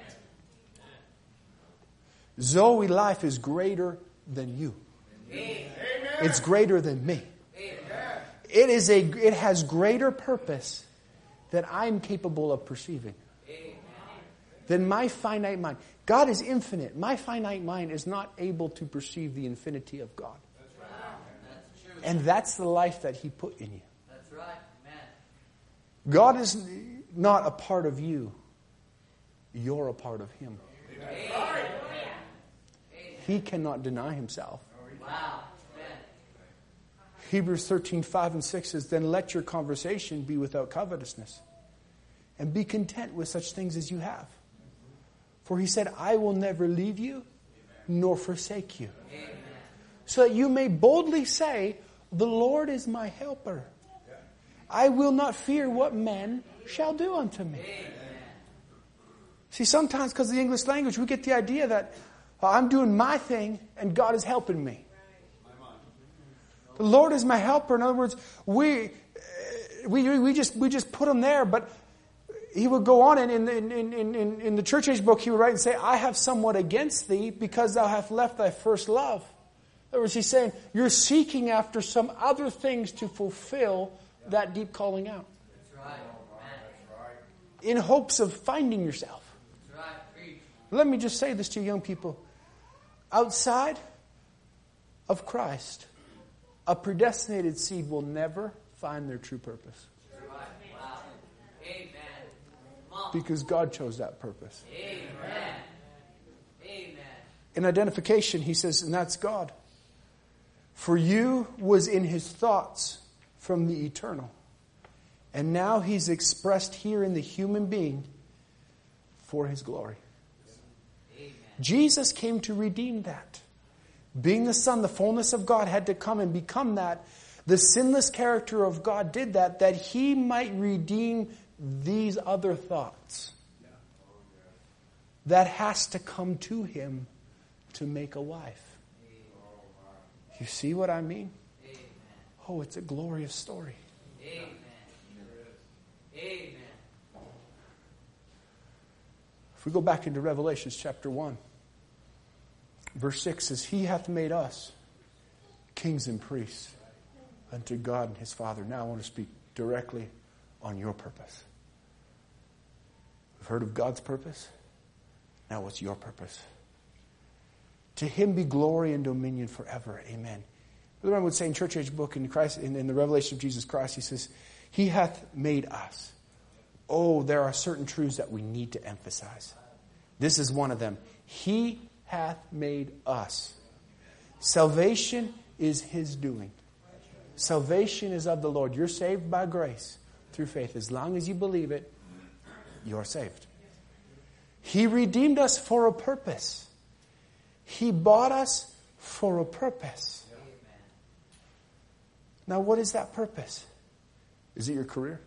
Zoe life is greater than you. Amen. It's greater than me. Amen. It is a. It has greater purpose that I'm capable of perceiving Amen. than my finite mind. God is infinite. My finite mind is not able to perceive the infinity of God. Wow. That's true. And that's the life that He put in you. That's right. Amen. God is not a part of you. You're a part of Him. Amen. He cannot deny Himself. Wow. Amen. Hebrews thirteen, five and six says, then let your conversation be without covetousness, and be content with such things as you have. For He said, I will never leave you, nor forsake you. Amen. So that you may boldly say, the Lord is my helper. I will not fear what men shall do unto me. Amen. See, sometimes because of the English language, we get the idea that uh, I'm doing my thing and God is helping me. The Lord is my helper. In other words, we uh, we we just we just put Him there. But He would go on, and in in, in, in in the church age book, He would write and say, I have somewhat against thee, because thou hast left thy first love. In other words, He's saying, you're seeking after some other things to fulfill that deep calling out. That's right. Amen. In hopes of finding yourself. That's right. Preach. Let me just say this to young people. Outside of Christ, a predestinated seed will never find their true purpose. That's right. Wow. Amen. Come on. Because God chose that purpose. Amen. Amen. In identification, He says, and that's God. For you was in His thoughts from the eternal. And now He's expressed here in the human being for His glory. Amen. Jesus came to redeem that. Being the Son, the fullness of God had to come and become that. The sinless character of God did that, that He might redeem these other thoughts. That has to come to Him to make a wife. You see what I mean? Amen. Oh, it's a glorious story. Amen. Amen. If we go back into Revelation chapter one, verse six says, He hath made us kings and priests unto God and His Father. Now I want to speak directly on your purpose. We've heard of God's purpose. Now what's your purpose? To Him be glory and dominion forever. Amen. Brother Brown would say in Church Age book, in Christ, in, in the revelation of Jesus Christ, he says, He hath made us. Oh, there are certain truths that we need to emphasize. This is one of them. He hath made us. Salvation is His doing. Salvation is of the Lord. You're saved by grace through faith. As long as you believe it, you're saved. He redeemed us for a purpose. He bought us for a purpose. Now, what is that purpose? Is it your career?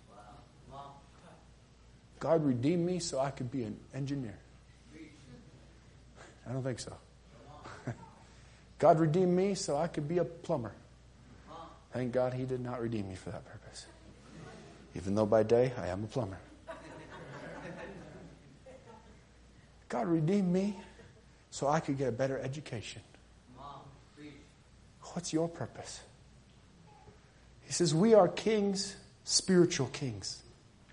God redeemed me so I could be an engineer. I don't think so. God redeemed me so I could be a plumber. Thank God He did not redeem me for that purpose. Even though by day I am a plumber. God redeemed me so I could get a better education. What's your purpose? He says, we are kings, spiritual kings.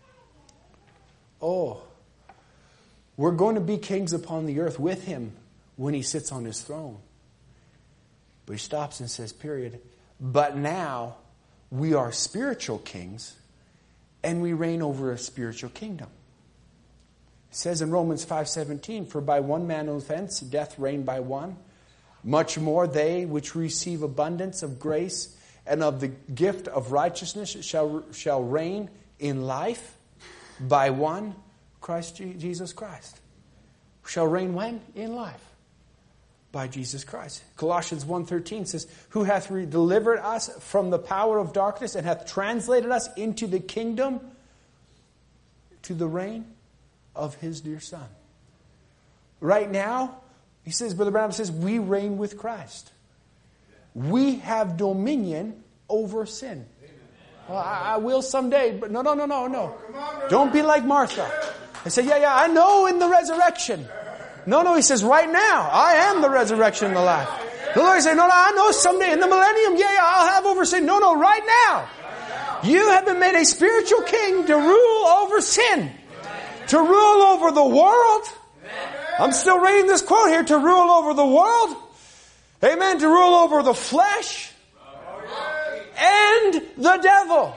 Oh, we're going to be kings upon the earth with Him when he sits on his throne. But he stops and says, period. But now we are spiritual kings and we reign over a spiritual kingdom. It says in Romans five seventeen, for by one man's offense death reigned by one. Much more they which receive abundance of grace and of the gift of righteousness shall, shall reign in life by one, Christ Jesus Christ. Shall reign when? In life. By Jesus Christ. Colossians one thirteen says, who hath re- delivered us from the power of darkness and hath translated us into the kingdom, to the reign of his dear Son. Right now, he says, Brother Branham says, we reign with Christ. We have dominion over sin. Well, I, I will someday, but no, no, no, no, no. Don't be like Martha. I say, yeah, yeah, I know in the resurrection. No, no, he says, right now, I am the resurrection and the life. The Lord says, no, no, I know someday in the millennium, yeah, yeah, I'll have over sin. No, no, right now. You have been made a spiritual king to rule over sin. To rule over the world. I'm still reading this quote here. To rule over the world. Amen. To rule over the flesh. And the devil.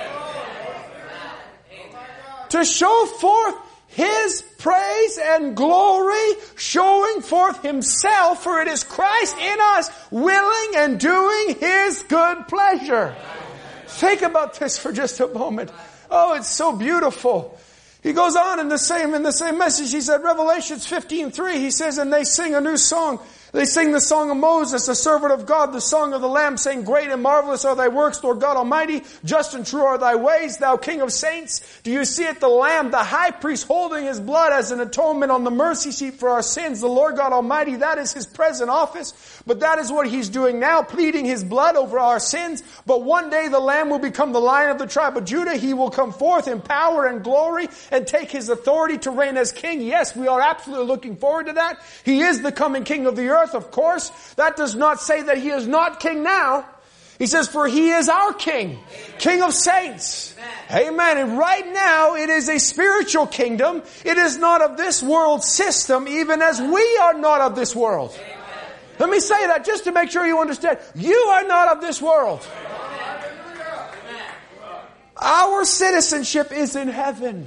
To show forth his praise and glory, showing forth himself, for it is Christ in us, willing and doing his good pleasure. Think about this for just a moment. Oh, it's so beautiful. He goes on in the same, in the same message. He said, Revelations fifteen three, he says, and they sing a new song. They sing the song of Moses, the servant of God, the song of the Lamb, saying, great and marvelous are thy works, Lord God Almighty. Just and true are thy ways, thou King of saints. Do you see it? The Lamb, the high priest, holding his blood as an atonement on the mercy seat for our sins. The Lord God Almighty, that is his present office. But that is what he's doing now, pleading his blood over our sins. But one day the Lamb will become the Lion of the tribe of Judah. He will come forth in power and glory and take his authority to reign as king. Yes, we are absolutely looking forward to that. He is the coming king of the earth. Of course, that does not say that he is not king now. He says, for he is our king, king of saints. Amen. And right now, it is a spiritual kingdom. It is not of this world system, even as we are not of this world. Let me say that just to make sure you understand. You are not of this world. Our citizenship is in heaven.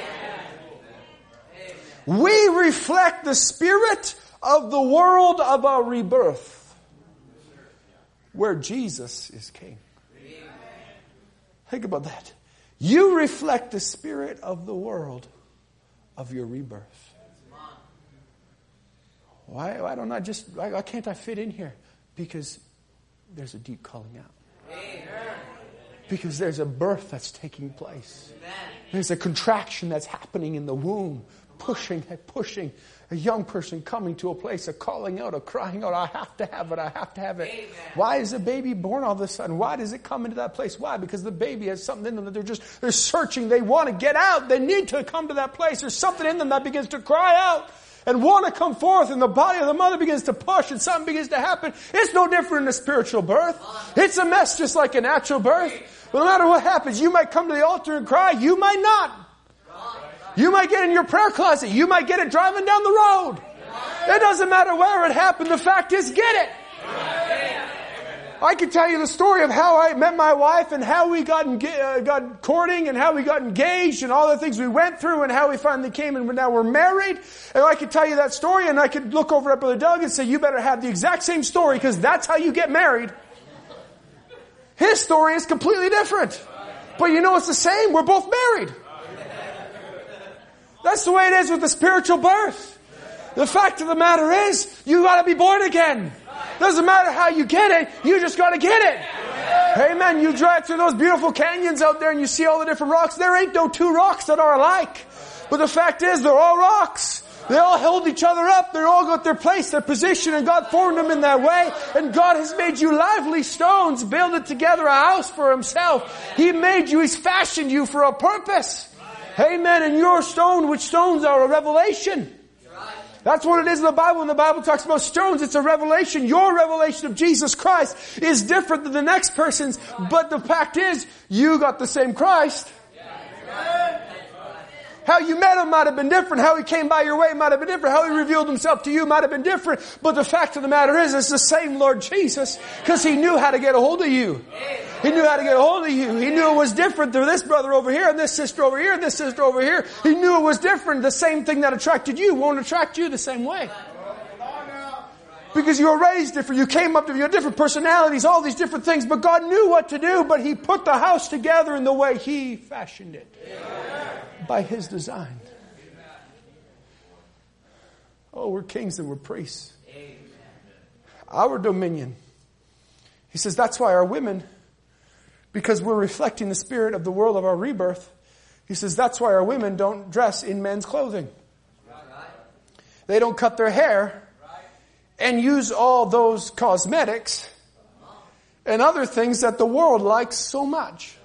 We reflect the spirit of the world of our rebirth, where Jesus is king. Think about that. You reflect the spirit of the world of your rebirth. Why, why don't I just, why, why can't I fit in here? Because there's a deep calling out. Because there's a birth that's taking place. There's a contraction that's happening in the womb, pushing, pushing. A young person coming to a place of calling out, of crying out, I have to have it, I have to have it. Amen. Why is a baby born all of a sudden? Why does it come into that place? Why? Because the baby has something in them that they're just, they're searching. They want to get out. They need to come to that place. There's something in them that begins to cry out and want to come forth, and the body of the mother begins to push and something begins to happen. It's no different in a spiritual birth. It's a mess just like a natural birth. But no matter what happens, you might come to the altar and cry. You might not. You might get in your prayer closet. You might get it driving down the road. It doesn't matter where it happened. The fact is, get it. I can tell you the story of how I met my wife and how we got enga- uh, got courting and how we got engaged and all the things we went through and how we finally came and now we're married. And I could tell you that story and I could look over at Brother Doug and say, you better have the exact same story because that's how you get married. His story is completely different. But you know it's the same. We're both married. That's the way it is with the spiritual birth. The fact of the matter is, you got to be born again. Doesn't matter how you get it, you just got to get it. Amen. You drive through those beautiful canyons out there and you see all the different rocks. There ain't no two rocks that are alike. But the fact is, they're all rocks. They all hold each other up. They all got their place, their position, and God formed them in that way. And God has made you lively stones, building together a house for Himself. He made you, He's fashioned you for a purpose. Amen. And your stone, which stones are a revelation. That's what it is in the Bible. When the Bible talks about stones, it's a revelation. Your revelation of Jesus Christ is different than the next person's. But the fact is, you got the same Christ. How you met him might have been different. How he came by your way might have been different. How he revealed himself to you might have been different. But the fact of the matter is, it's the same Lord Jesus, because he knew how to get a hold of you. He knew how to get a hold of you. He knew it was different than this brother over here and this sister over here and this sister over here. He knew it was different. The same thing that attracted you won't attract you the same way. Because you were raised different. You came up to, you had different personalities, all these different things. But God knew what to do, but he put the house together in the way he fashioned it. By his design. Oh, we're kings and we're priests. Our dominion. He says that's why our women, because we're reflecting the spirit of the world of our rebirth, he says that's why our women don't dress in men's clothing. They don't cut their hair and use all those cosmetics and other things that the world likes so much.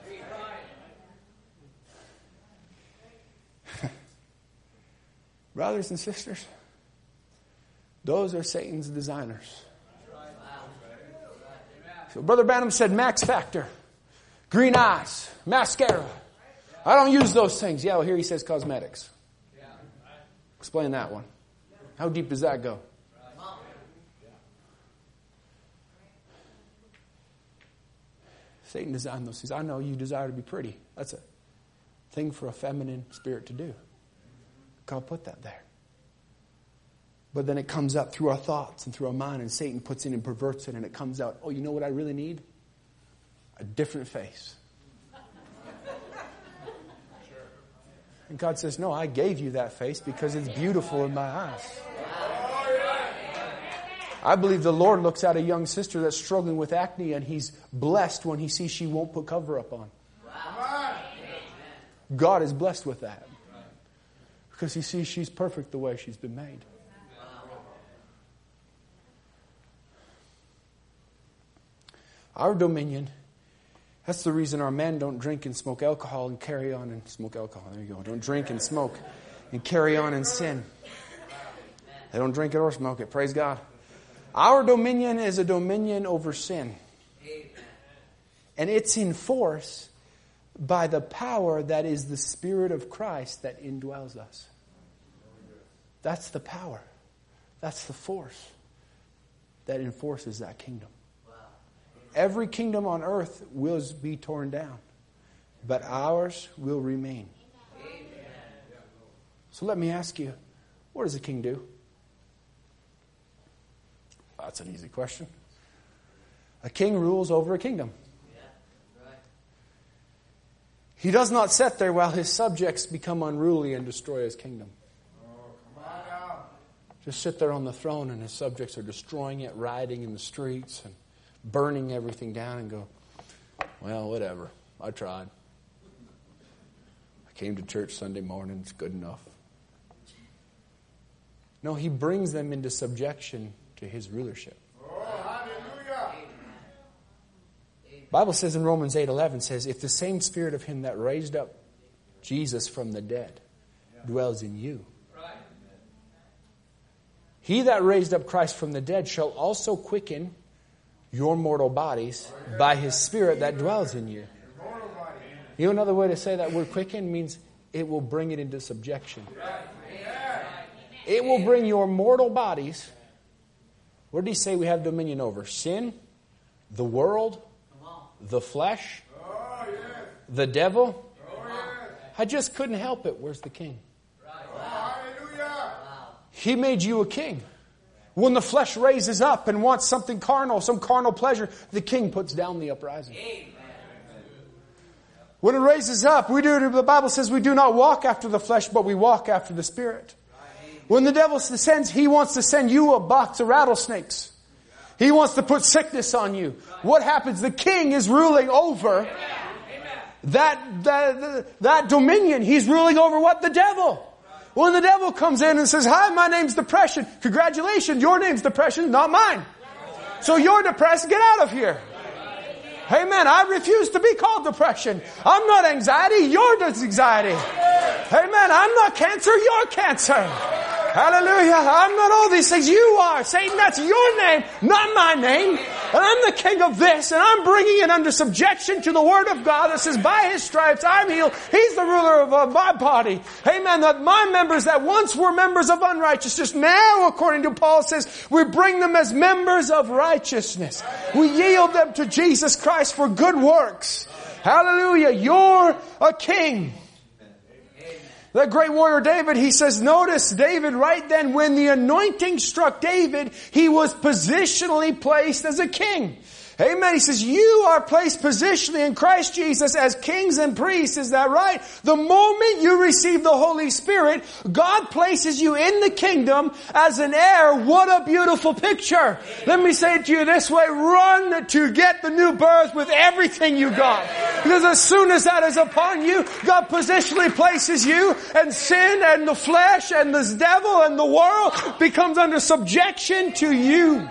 Brothers and sisters, those are Satan's designers. So Brother Branham said Max Factor, green eyes, mascara. I don't use those things. Yeah, well here he says cosmetics. Explain that one. How deep does that go? Satan designed those things. I know you desire to be pretty. That's a thing for a feminine spirit to do. God put that there. But then it comes up through our thoughts and through our mind, and Satan puts in and perverts it, and it comes out, oh, you know what I really need? A different face. And God says, no, I gave you that face because it's beautiful in my eyes. I believe the Lord looks at a young sister that's struggling with acne, and he's blessed when he sees she won't put cover up on. God is blessed with that. Because he sees she's perfect the way she's been made. Our dominion, that's the reason our men don't drink and smoke alcohol and carry on and smoke alcohol. There you go. Don't drink and smoke and carry on in sin. They don't drink it or smoke it. Praise God. Our dominion is a dominion over sin. And it's in force by the power that is the Spirit of Christ that indwells us. That's the power. That's the force that enforces that kingdom. Every kingdom on earth will be torn down, but ours will remain. So let me ask you, what does a king do? That's an easy question. A king rules over a kingdom. He does not sit there while his subjects become unruly and destroy his kingdom. Just sit there on the throne and his subjects are destroying it, rioting in the streets and burning everything down, and go, well, whatever. I tried. I came to church Sunday morning. It's good enough. No, he brings them into subjection to his rulership. Oh, hallelujah. Bible says in Romans eight eleven, says, if the same Spirit of him that raised up Jesus from the dead dwells in you, he that raised up Christ from the dead shall also quicken your mortal bodies by his Spirit that dwells in you. You know another way to say that word quicken means it will bring it into subjection. It will bring your mortal bodies. What did he say we have dominion over? Sin, the world, the flesh, the devil. I just couldn't help it. Where's the king? He made you a king. When the flesh raises up and wants something carnal, some carnal pleasure, the king puts down the uprising. When it raises up, we do. The Bible says we do not walk after the flesh, but we walk after the Spirit. When the devil sends, he wants to send you a box of rattlesnakes. He wants to put sickness on you. What happens? The king is ruling over that, that, that dominion. He's ruling over what? The devil. When the devil comes in and says, hi, my name's depression. Congratulations, your name's depression, not mine. So you're depressed, get out of here. Amen. I refuse to be called depression. I'm not anxiety, you're anxiety. Amen. I'm not cancer, you're cancer. Hallelujah. I'm not all these things. You are. Satan, that's your name, not my name. And I'm the king of this, and I'm bringing it under subjection to the word of God that says, by his stripes I'm healed. He's the ruler of uh, my body. Amen. That my members that once were members of unrighteousness, now, according to Paul says, we bring them as members of righteousness. We yield them to Jesus Christ for good works. Hallelujah. You're a king. That great warrior David, he says, notice David right then, when the anointing struck David, he was positionally placed as a king. Amen. He says, you are placed positionally in Christ Jesus as kings and priests. Is that right? The moment you receive the Holy Spirit, God places you in the kingdom as an heir. What a beautiful picture. Let me say it to you this way. Run to get the new birth with everything you got. Because as soon as that is upon you, God positionally places you, and sin and the flesh and this devil and the world becomes under subjection to you.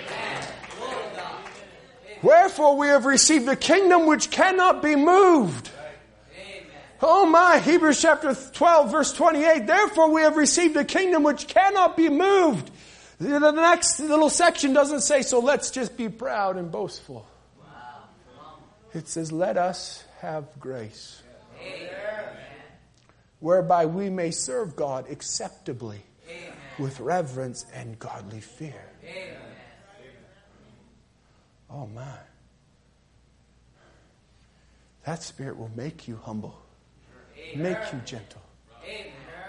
Wherefore we have received a kingdom which cannot be moved. Amen. Oh my, Hebrews chapter twelve verse twenty-eight. Therefore we have received a kingdom which cannot be moved. The next little section doesn't say, so let's just be proud and boastful. Wow. It says, let us have grace. Amen. Whereby we may serve God acceptably. Amen. With reverence and godly fear. Amen. Oh my. That spirit will make you humble. Amen. Make you gentle. Amen.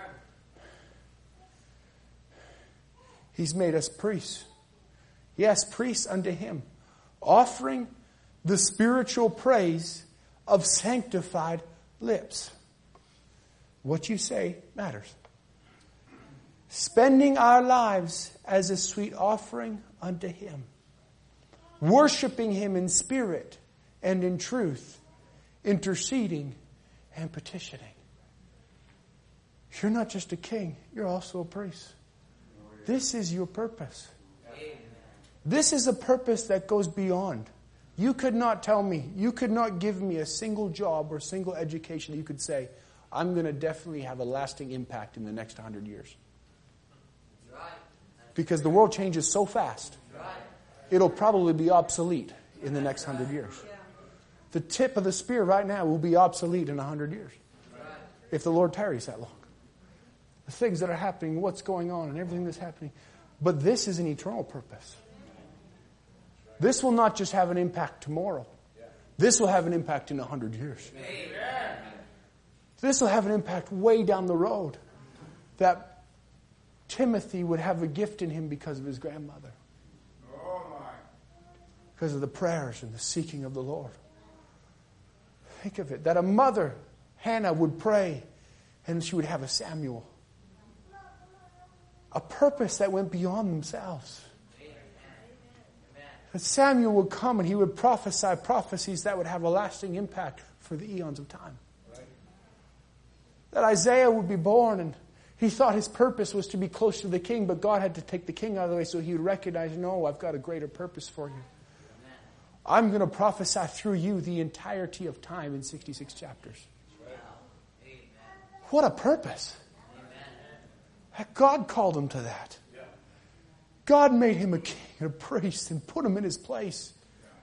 He's made us priests. Yes, priests unto him, offering the spiritual praise of sanctified lips. What you say matters. Spending our lives as a sweet offering unto him. Worshipping him in spirit and in truth, interceding and petitioning. You're not just a king, you're also a priest. This is your purpose. This is a purpose that goes beyond. You could not tell me, you could not give me a single job or single education that you could say, I'm going to definitely have a lasting impact in the next one hundred years. Because the world changes so fast. It'll probably be obsolete in the next hundred years. The tip of the spear right now will be obsolete in a hundred years. If the Lord tarries that long. The things that are happening, what's going on, and everything that's happening. But this is an eternal purpose. This will not just have an impact tomorrow. This will have an impact in a hundred years. This will have an impact way down the road. That Timothy would have a gift in him because of his grandmother. Because of the prayers and the seeking of the Lord. Think of it. That a mother, Hannah, would pray and she would have a Samuel. A purpose that went beyond themselves. That Samuel would come and he would prophesy prophecies that would have a lasting impact for the eons of time. That Isaiah would be born and he thought his purpose was to be close to the king, but God had to take the king out of the way so he would recognize, no, I've got a greater purpose for you. I'm going to prophesy through you the entirety of time in sixty-six chapters. Wow. What a purpose. Amen. God called him to that. Yeah. God made him a king and a priest and put him in his place.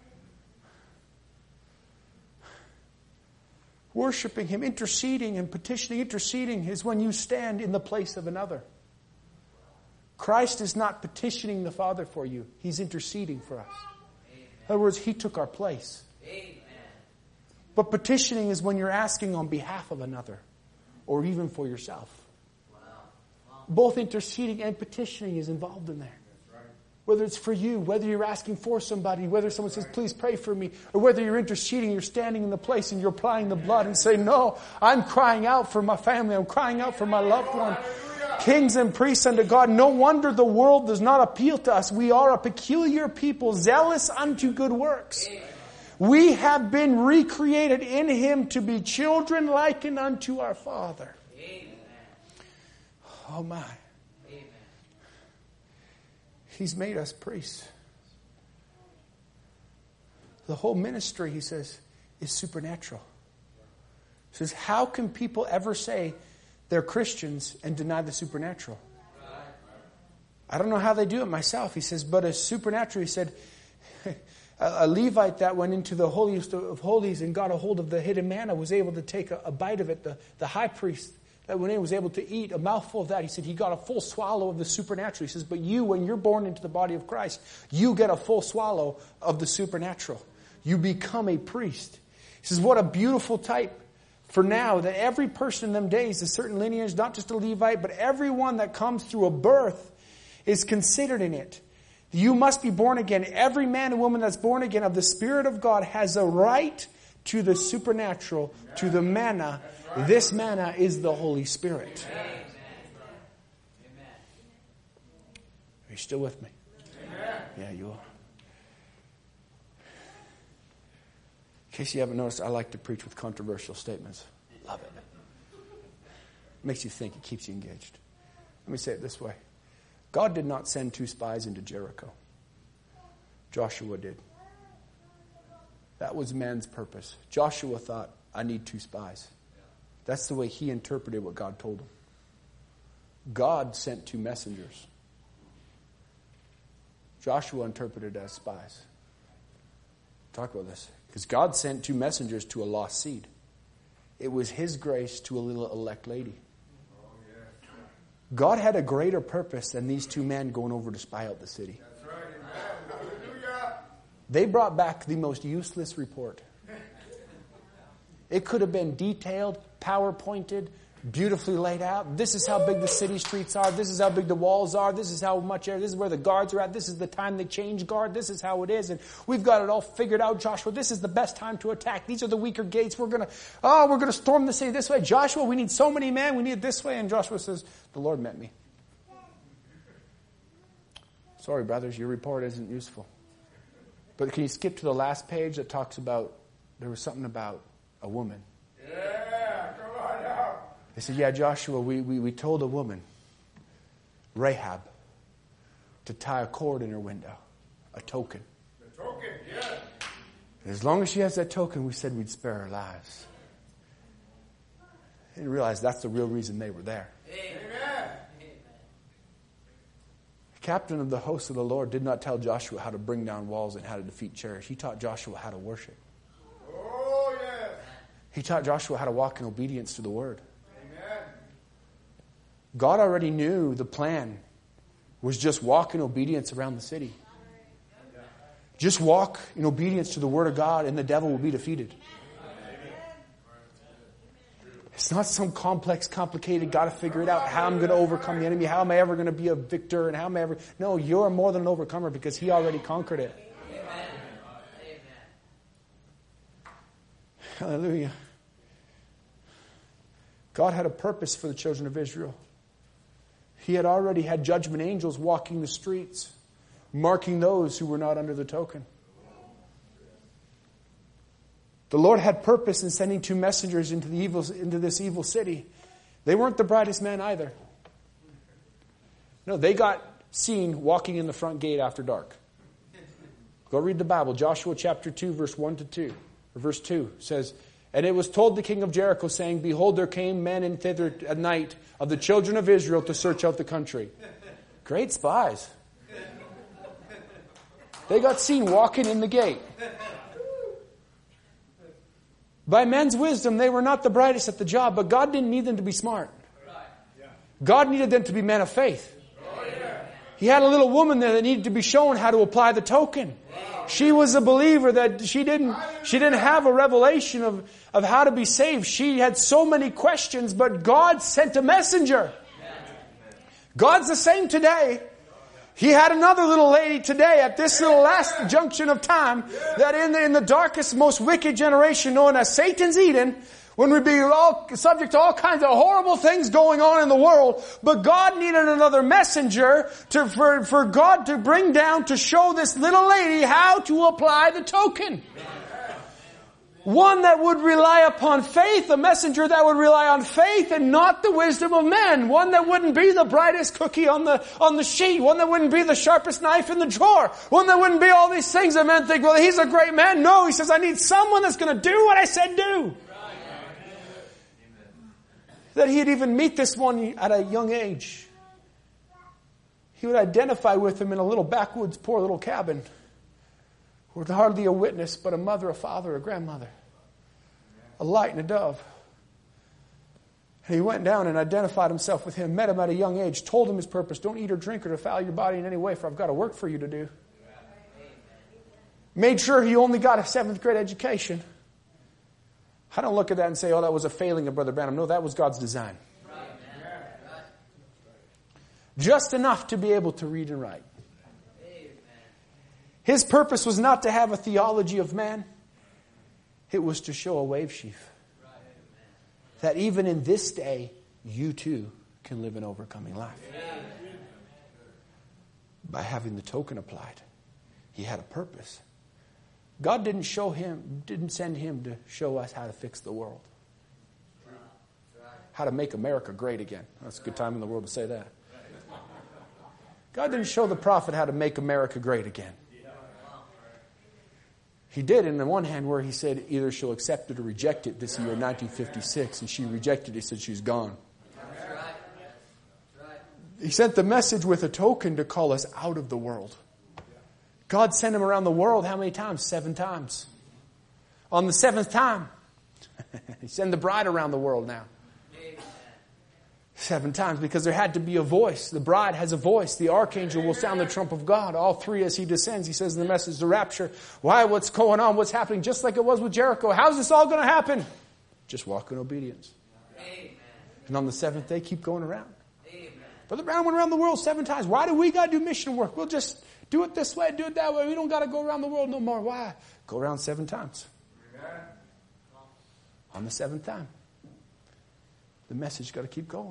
Yeah. Worshipping him, interceding and petitioning. Interceding is when you stand in the place of another. Christ is not petitioning the Father for you. He's interceding for us. In other words, he took our place. Amen. But petitioning is when you're asking on behalf of another or even for yourself. Wow. Wow. Both interceding and petitioning is involved in there. Right. Whether it's for you, whether you're asking for somebody, whether someone says, please pray for me, or whether you're interceding, you're standing in the place and you're applying the blood and saying, no, I'm crying out for my family. I'm crying out for my loved one. Kings and priests unto God. No wonder the world does not appeal to us. We are a peculiar people, zealous unto good works. We have been recreated in him to be children likened unto our Father. Oh my. He's made us priests. The whole ministry, he says, is supernatural. He says, how can people ever say they're Christians and deny the supernatural? I don't know how they do it myself. He says, but as supernatural, he said, A, a Levite that went into the holiest of holies and got a hold of the hidden manna was able to take a, a bite of it. The, the high priest that went in was able to eat a mouthful of that. He said he got a full swallow of the supernatural. He says, but you, when you're born into the body of Christ, you get a full swallow of the supernatural. You become a priest. He says, what a beautiful type for now that every person in them days, a certain lineage, not just a Levite, but everyone that comes through a birth is considered in it. You must be born again. Every man and woman that's born again of the Spirit of God has a right to the supernatural, to the manna. This manna is the Holy Spirit. Amen. Are you still with me? Amen. Yeah, you are. In case you haven't noticed, I like to preach with controversial statements. Love it. Makes you think. It keeps you engaged. Let me say it this way. God did not send two spies into Jericho. Joshua did. That was man's purpose. Joshua thought, I need two spies. That's the way he interpreted what God told him. God sent two messengers. Joshua interpreted it as spies. Talk about this. Because God sent two messengers to a lost seed. It was his grace to a little elect lady. God had a greater purpose than these two men going over to spy out the city. That's right. Amen. Hallelujah. They brought back the most useless report. It could have been detailed, PowerPointed, beautifully laid out. This is how big the city streets are. This is how big the walls are. This is how much air. This is where the guards are at. This is the time they change guard. This is how it is. And we've got it all figured out, Joshua. This is the best time to attack. These are the weaker gates. We're going to, oh, we're going to storm the city this way. Joshua, we need so many men. We need it this way. And Joshua says, the Lord met me. Sorry, brothers, your report isn't useful. But can you skip to the last page that talks about, there was something about a woman. Yeah, come on now. They said, yeah, Joshua, we, we, we told a woman, Rahab, to tie a cord in her window, a token. The token, yeah. And as long as she has that token, we said we'd spare her lives. They didn't realize that's the real reason they were there. Amen. The captain of the host of the Lord did not tell Joshua how to bring down walls and how to defeat chariots. He taught Joshua how to worship. Oh, yes. He taught Joshua how to walk in obedience to the word. Amen. God already knew the plan was just walk in obedience around the city. Just walk in obedience to the word of God and the devil will be defeated. It's not some complex, complicated, got to figure it out, how I'm going to overcome the enemy, how am I ever going to be a victor, and how am I ever... No, you're more than an overcomer because he already conquered it. Amen. Hallelujah. God had a purpose for the children of Israel. He had already had judgment angels walking the streets, marking those who were not under the token. The Lord had purpose in sending two messengers into the evil, into this evil city. They weren't the brightest men either. No, they got seen walking in the front gate after dark. Go read the Bible. Joshua chapter two, verse one to two. Or verse two says, and it was told the king of Jericho, saying, behold, there came men in thither at night of the children of Israel to search out the country. Great spies. They got seen walking in the gate. By men's wisdom, they were not the brightest at the job, but God didn't need them to be smart. God needed them to be men of faith. He had a little woman there that needed to be shown how to apply the token. She was a believer that she didn't, she didn't have a revelation of, of how to be saved. She had so many questions, but God sent a messenger. God's the same today. He had another little lady today at this little last junction of time that in the, in the darkest, most wicked generation known as Satan's Eden, when we'd be all subject to all kinds of horrible things going on in the world, but God needed another messenger to, for, for God to bring down to show this little lady how to apply the token. One that would rely upon faith, a messenger that would rely on faith and not the wisdom of men. One that wouldn't be the brightest cookie on the, on the sheet. One that wouldn't be the sharpest knife in the drawer. One that wouldn't be all these things that men think, well, he's a great man. No, he says, I need someone that's going to do what I said do. That he'd even meet this one at a young age. He would identify with him in a little backwoods, poor little cabin with hardly a witness, but a mother, a father, a grandmother, a light and a dove. And he went down and identified himself with him, met him at a young age, told him his purpose. Don't eat or drink or defile your body in any way, for I've got a work for you to do. Made sure he only got a seventh grade education. I don't look at that and say, oh, that was a failing of Brother Branham. No, that was God's design. Just enough to be able to read and write. His purpose was not to have a theology of man. It was to show a wave sheaf. That even in this day, you too can live an overcoming life. By having the token applied. He had a purpose. God didn't show him, didn't send him to show us how to fix the world. How to make America great again. That's a good time in the world to say that. God didn't show the prophet how to make America great again. He did in the one hand where he said either she'll accept it or reject it this year in nineteen fifty-six. And she rejected it. He said she's gone. He sent the message with a token to call us out of the world. God sent him around the world how many times? Seven times. On the seventh time, he sent the bride around the world now. Seven times, because there had to be a voice. The bride has a voice. The archangel will sound the trump of God. All three as he descends. He says in the message, the rapture. Why? What's going on? What's happening? Just like it was with Jericho. How's this all going to happen? Just walk in obedience. Amen. And on the seventh day, keep going around. Amen. Brother Brown went around the world seven times. Why do we got to do mission work? We'll just do it this way, do it that way. We don't got to go around the world no more. Why? Go around seven times. Amen. On the seventh time, the message got to keep going.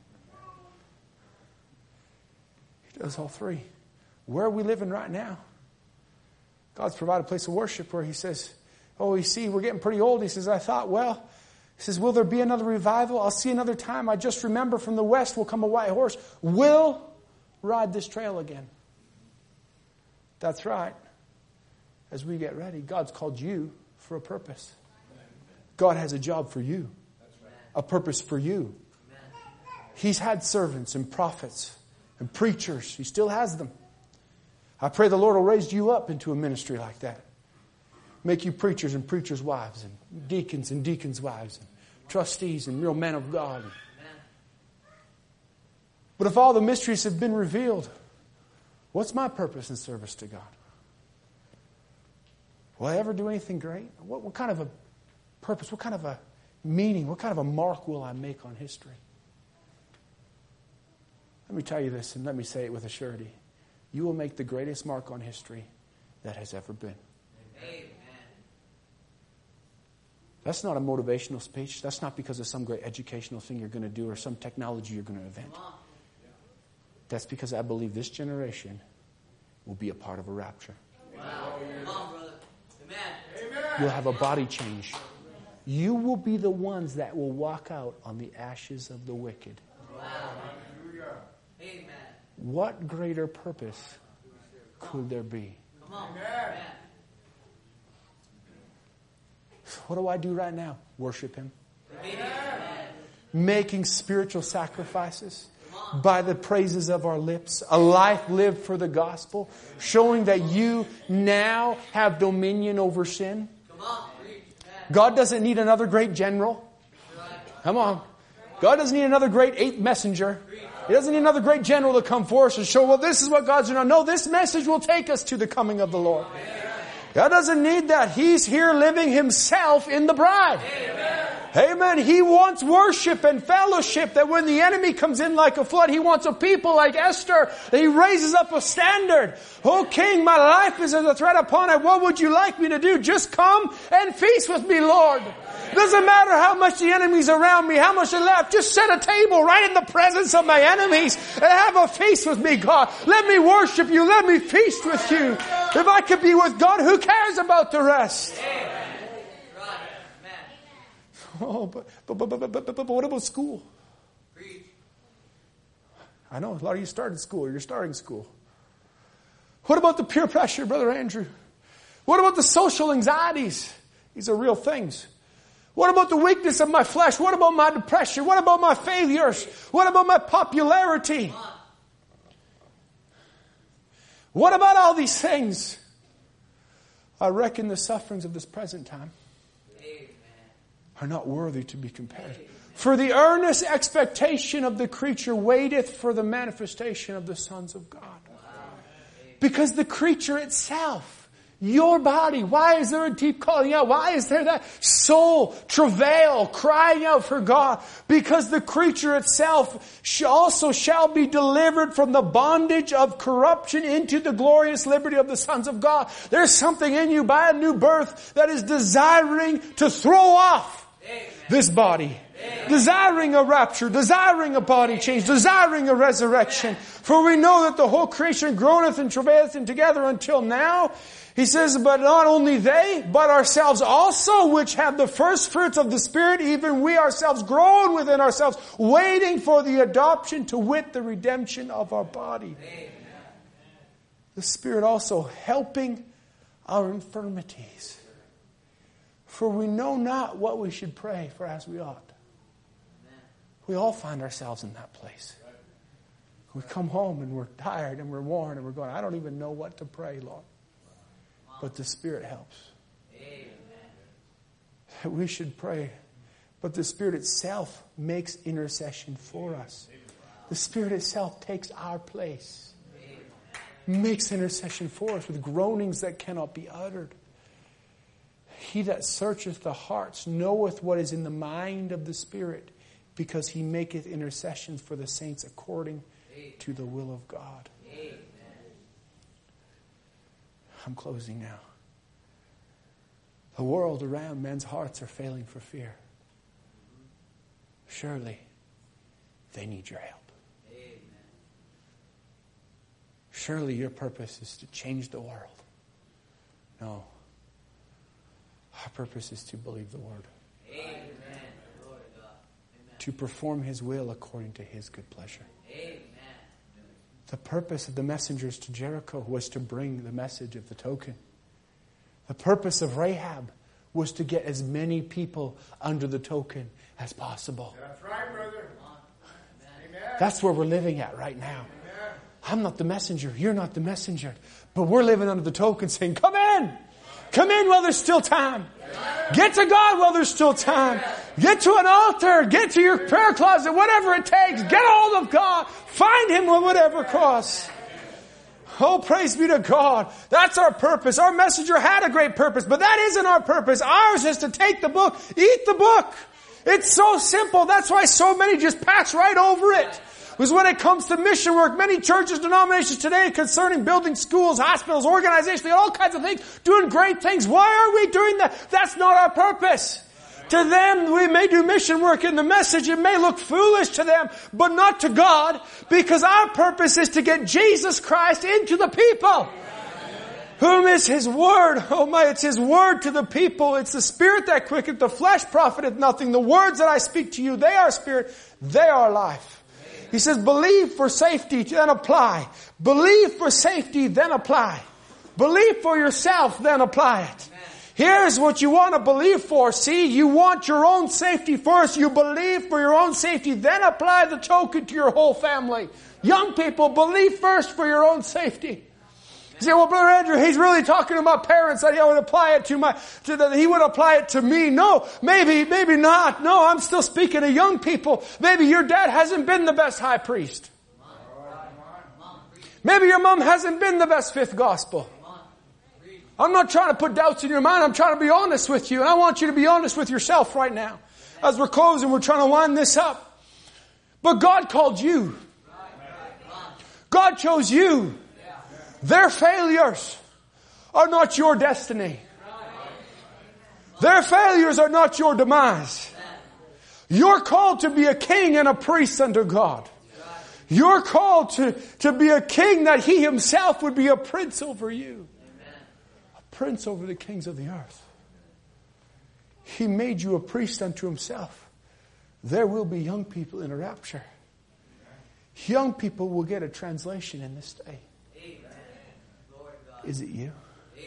He does all three. Where are we living right now? God's provided a place of worship where he says, oh, you see, we're getting pretty old. He says, I thought, well, he says, will there be another revival? I'll see another time. I just remember from the west will come a white horse. We'll ride this trail again. That's right. As we get ready, God's called you for a purpose. God has a job for you. A purpose for you. He's had servants and prophets and preachers. He still has them. I pray the Lord will raise you up into a ministry like that. Make you preachers and preachers' wives and deacons and deacons' wives and trustees and real men of God. But if all the mysteries have been revealed, what's my purpose in service to God? Will I ever do anything great? What, what kind of a purpose, what kind of a meaning, what kind of a mark will I make on history? Let me tell you this, and let me say it with a surety. You will make the greatest mark on history that has ever been. Amen. That's not a motivational speech. That's not because of some great educational thing you're going to do or some technology you're going to invent. That's because I believe this generation will be a part of a rapture. Wow. Come on, brother. Amen. You'll have a body change. You will be the ones that will walk out on the ashes of the wicked. Wow. Amen. What greater purpose could there be? Come on. Amen. What do I do right now? Worship Him. Amen. Making spiritual sacrifices by the praises of our lips. A life lived for the gospel. Showing that you now have dominion over sin. God doesn't need another great general. Come on. God doesn't need another great eighth messenger. He doesn't need another great general to come for us and show, well, this is what God's doing. No, this message will take us to the coming of the Lord. God doesn't need that. He's here living Himself in the bride. Amen. Amen. He wants worship and fellowship, that when the enemy comes in like a flood, He wants a people like Esther. He raises up a standard. Oh, King, my life is as a threat upon it. What would you like me to do? Just come and feast with me, Lord. Doesn't matter how much the enemy's around me, how much they left. Just set a table right in the presence of my enemies and have a feast with me, God. Let me worship you. Let me feast with you. If I could be with God, who cares about the rest? Oh, but, but, but, but, but, but, but what about school? I know a lot of you started school. You're starting school. What about the peer pressure, Brother Andrew? What about the social anxieties? These are real things. What about the weakness of my flesh? What about my depression? What about my failures? What about my popularity? What about all these things? I reckon the sufferings of this present time are not worthy to be compared. For the earnest expectation of the creature waiteth for the manifestation of the sons of God. Because the creature itself, your body, why is there a deep calling out? Why is there that soul travail, crying out for God? Because the creature itself also shall be delivered from the bondage of corruption into the glorious liberty of the sons of God. There's something in you by a new birth that is desiring to throw off this body. Desiring a rapture, desiring a body change, desiring a resurrection. For we know that the whole creation groaneth and travaileth together until now. He says, but not only they, but ourselves also, which have the first fruits of the Spirit, even we ourselves groan within ourselves, waiting for the adoption, to wit, the redemption of our body. Amen. The Spirit also helping our infirmities. For we know not what we should pray for as we ought. We all find ourselves in that place. We come home and we're tired and we're worn and we're going, I don't even know what to pray, Lord. But the Spirit helps. Amen. We should pray. But the Spirit itself makes intercession for us. The Spirit itself takes our place. Makes intercession for us with groanings that cannot be uttered. He that searcheth the hearts knoweth what is in the mind of the Spirit, because he maketh intercessions for the saints according to the will of God. Amen. I'm closing now. The world around, men's hearts are failing for fear. Surely they need your help. Amen. Surely your purpose is to change the world. No. Our purpose is to believe the word. Amen. To perform His will according to His good pleasure. Amen. The purpose of the messengers to Jericho was to bring the message of the token. The purpose of Rahab was to get as many people under the token as possible. That's right, brother. Amen. That's where we're living at right now. Amen. I'm not the messenger. You're not the messenger. But we're living under the token saying, come in. Come in while there's still time. Get to God while there's still time. Get to an altar. Get to your prayer closet. Whatever it takes. Get a hold of God. Find Him at whatever cost. Oh, praise be to God. That's our purpose. Our messenger had a great purpose, but that isn't our purpose. Ours is to take the book, eat the book. It's so simple. That's why so many just pass right over it. Because when it comes to mission work, many churches, denominations today concerning building schools, hospitals, organizations, all kinds of things, doing great things. Why are we doing that? That's not our purpose. To them, we may do mission work in the message. It may look foolish to them, but not to God, because our purpose is to get Jesus Christ into the people. Whom is His word? Oh my, it's His word to the people. It's the Spirit that quicketh, the flesh profiteth nothing. The words that I speak to you, they are spirit, they are life. He says, believe for safety, then apply. Believe for safety, then apply. Believe for yourself, then apply it. Here's what you want to believe for. See, you want your own safety first. You believe for your own safety, then apply the token to your whole family. Young people, believe first for your own safety. You say, well, Brother Andrew, he's really talking about parents that he would apply it to my, to the, he would apply it to me. No, maybe, maybe not. No, I'm still speaking to young people. Maybe your dad hasn't been the best high priest. Maybe your mom hasn't been the best fifth gospel. I'm not trying to put doubts in your mind. I'm trying to be honest with you. And I want you to be honest with yourself right now. As we're closing, we're trying to line this up. But God called you. God chose you. Their failures are not your destiny. Their failures are not your demise. You're called to be a king and a priest under God. You're called to, to be a king that He Himself would be a prince over you. A prince over the kings of the earth. He made you a priest unto Himself. There will be young people in a rapture. Young people will get a translation in this day. Is it you?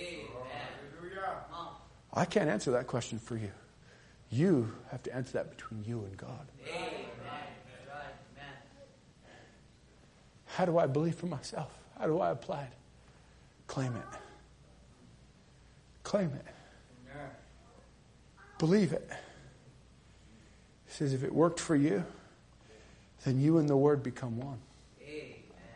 I can't answer that question for you. You have to answer that between you and God. How do I believe for myself? How do I apply it? Claim it. Claim it. Believe it. He says, if it worked for you, then you and the Word become one. Amen.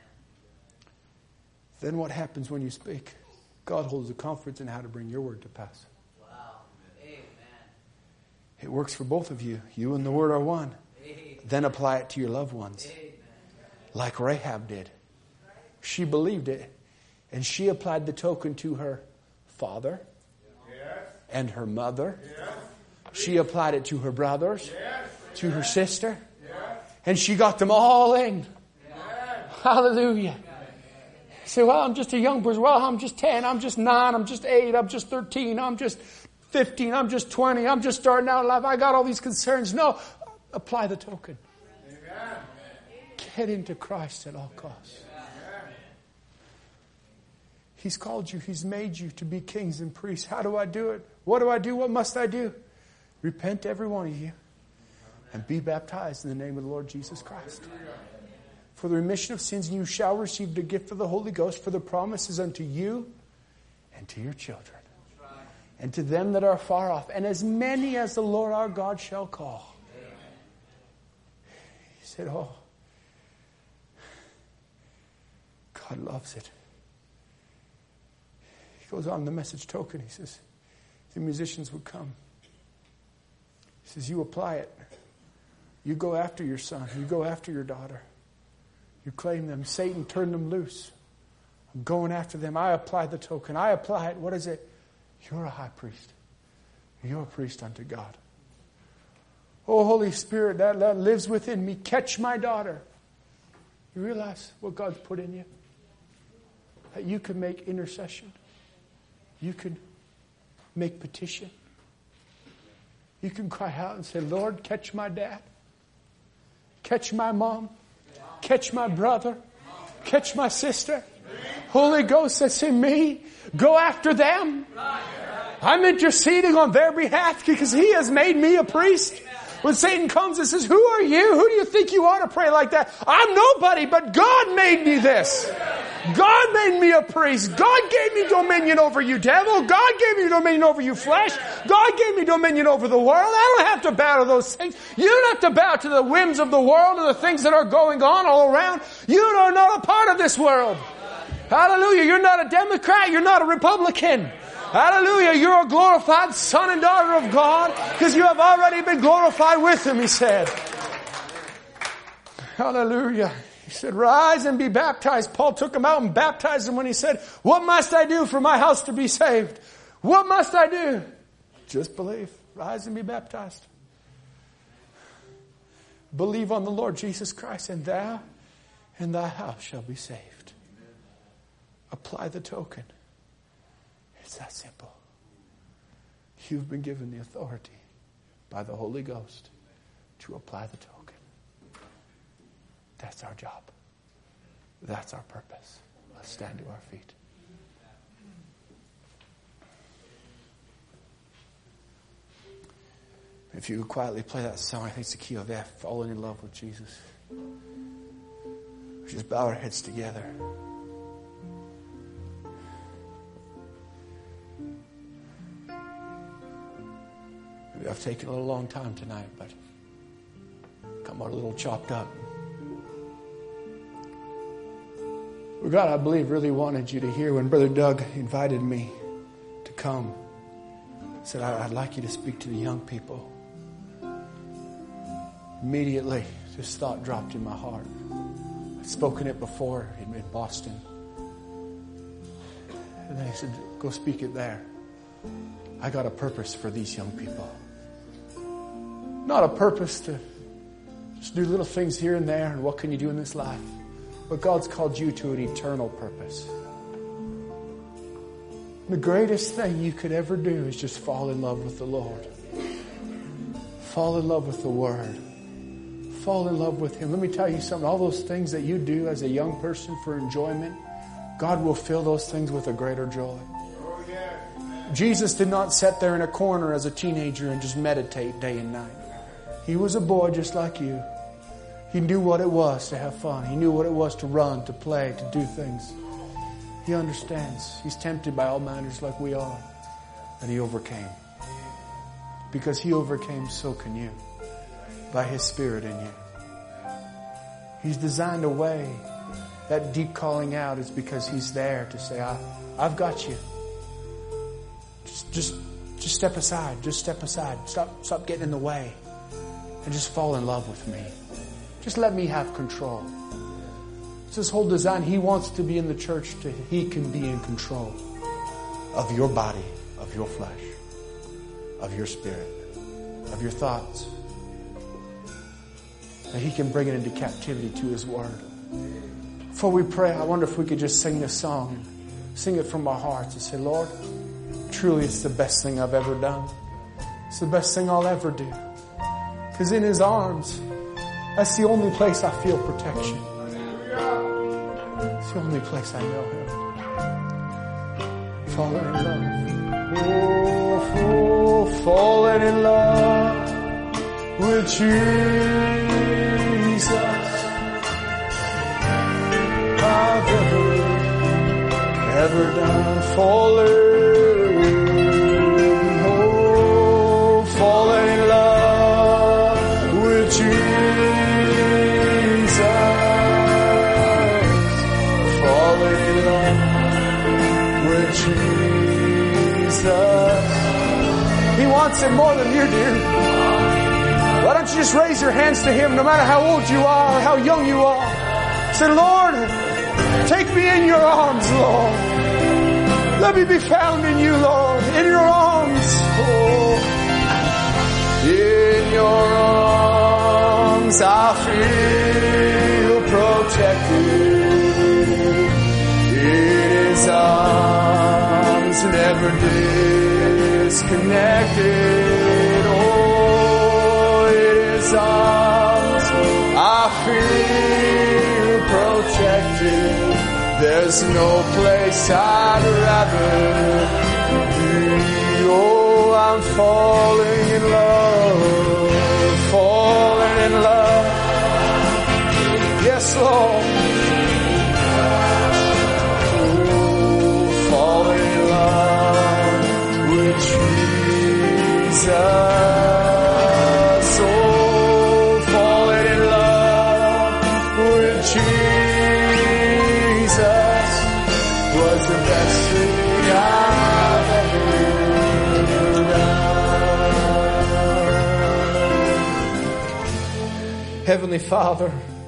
Then what happens when you speak? God holds a conference in how to bring your word to pass. Wow. Amen. It works for both of you. You and the Word are one. Amen. Then apply it to your loved ones. Amen. Like Rahab did. She believed it. And she applied the token to her father yes. and her mother. Yes. She applied it to her brothers, yes. to her sister. Yes. And she got them all in. Yes. Hallelujah. You say, well, I'm just a young person. Well, I'm just ten. I'm just nine. I'm just eight. I'm just thirteen. I'm just fifteen. I'm just twenty. I'm just starting out in life. I got all these concerns. No. Apply the token. Amen. Get into Christ at all costs. He's called you. He's made you to be kings and priests. How do I do it? What do I do? What must I do? Repent, every one of you, and be baptized in the name of the Lord Jesus Christ. For the remission of sins, you shall receive the gift of the Holy Ghost, for the promise is unto you and to your children, and to them that are far off, and as many as the Lord our God shall call. He said, oh, God loves it. He goes on the message token. He says, the musicians would come. He says, you apply it. You go after your son. You go after your daughter. You claim them. Satan, turn them loose. I'm going after them. I apply the token. I apply it. What is it? You're a high priest. You're a priest unto God. Oh, Holy Spirit, that, that lives within me. Catch my daughter. You realize what God's put in you? That you can make intercession. You can make petition. You can cry out and say, Lord, catch my dad. Catch my mom. Catch my brother. Catch my sister. Holy Ghost says in me, go after them. I'm interceding on their behalf because He has made me a priest. When Satan comes and says, who are you? Who do you think you are to pray like that? I'm nobody, but God made me this. God made me a priest. God gave me dominion over you, devil. God gave me dominion over you, flesh. God gave me dominion over the world. I don't have to bow to those things. You don't have to bow to the whims of the world and the things that are going on all around. You are not a part of this world. Hallelujah. You're not a Democrat. You're not a Republican. Hallelujah. You're a glorified son and daughter of God because you have already been glorified with Him, He said. Hallelujah. He said, rise and be baptized. Paul took him out and baptized him when he said, what must I do for my house to be saved? What must I do? Just believe. Rise and be baptized. Believe on the Lord Jesus Christ, and thou and thy house shall be saved. Apply the token. It's that simple. You've been given the authority by the Holy Ghost to apply the token. That's our job. That's our purpose. Let's stand to our feet. If you could quietly play that song, I think it's the key of F, Falling in Love with Jesus. Just bow our heads together. Maybe I've taken a little long time tonight, but come out a little chopped up. Well, God, I believe, really wanted you to hear when Brother Doug invited me to come. He said, I'd like you to speak to the young people. Immediately, this thought dropped in my heart. I'd spoken it before in, in Boston. And then he said, go speak it there. I got a purpose for these young people. Not a purpose to just do little things here and there and what can you do in this life. But God's called you to an eternal purpose. The greatest thing you could ever do is just fall in love with the Lord. Fall in love with the Word. Fall in love with Him. Let me tell you something. All those things that you do as a young person for enjoyment, God will fill those things with a greater joy. Jesus did not sit there in a corner as a teenager and just meditate day and night. He was a boy just like you. He knew what it was to have fun. He knew what it was to run, to play, to do things. He understands. He's tempted by all manners like we are. And He overcame. Because He overcame, so can you. By His Spirit in you. He's designed a way. That deep calling out is because He's there to say, I, I've got you. Just, just, just step aside. Just step aside. Stop, stop getting in the way. And just fall in love with me. Just let me have control. It's His whole design. He wants to be in the church to He can be in control of your body, of your flesh, of your spirit, of your thoughts. That He can bring it into captivity to His Word. Before we pray, I wonder if we could just sing this song. Sing it from our hearts and say, Lord, truly it's the best thing I've ever done. It's the best thing I'll ever do. Because in His arms, that's the only place I feel protection. It's the only place I know Him. Falling in love. Oh, oh, falling in love with Jesus. I've ever, ever done falling, oh, falling in love with Jesus, falling in love with Jesus. He wants it more than you do. Why don't you just raise your hands to Him, no matter how old you are or how young you are. Say, Lord, take me in your arms, Lord. Let me be found in you, Lord. In your arms. Oh. In your arms I feel protected. In His arms never disconnected. Oh, in His arms I feel protected. There's no place I'd rather be. Oh, I'm falling in love, falling in love. Yes, Lord. Oh, falling in love with Jesus. Oh, falling in love with Jesus was the best thing I've ever done. Heavenly Father,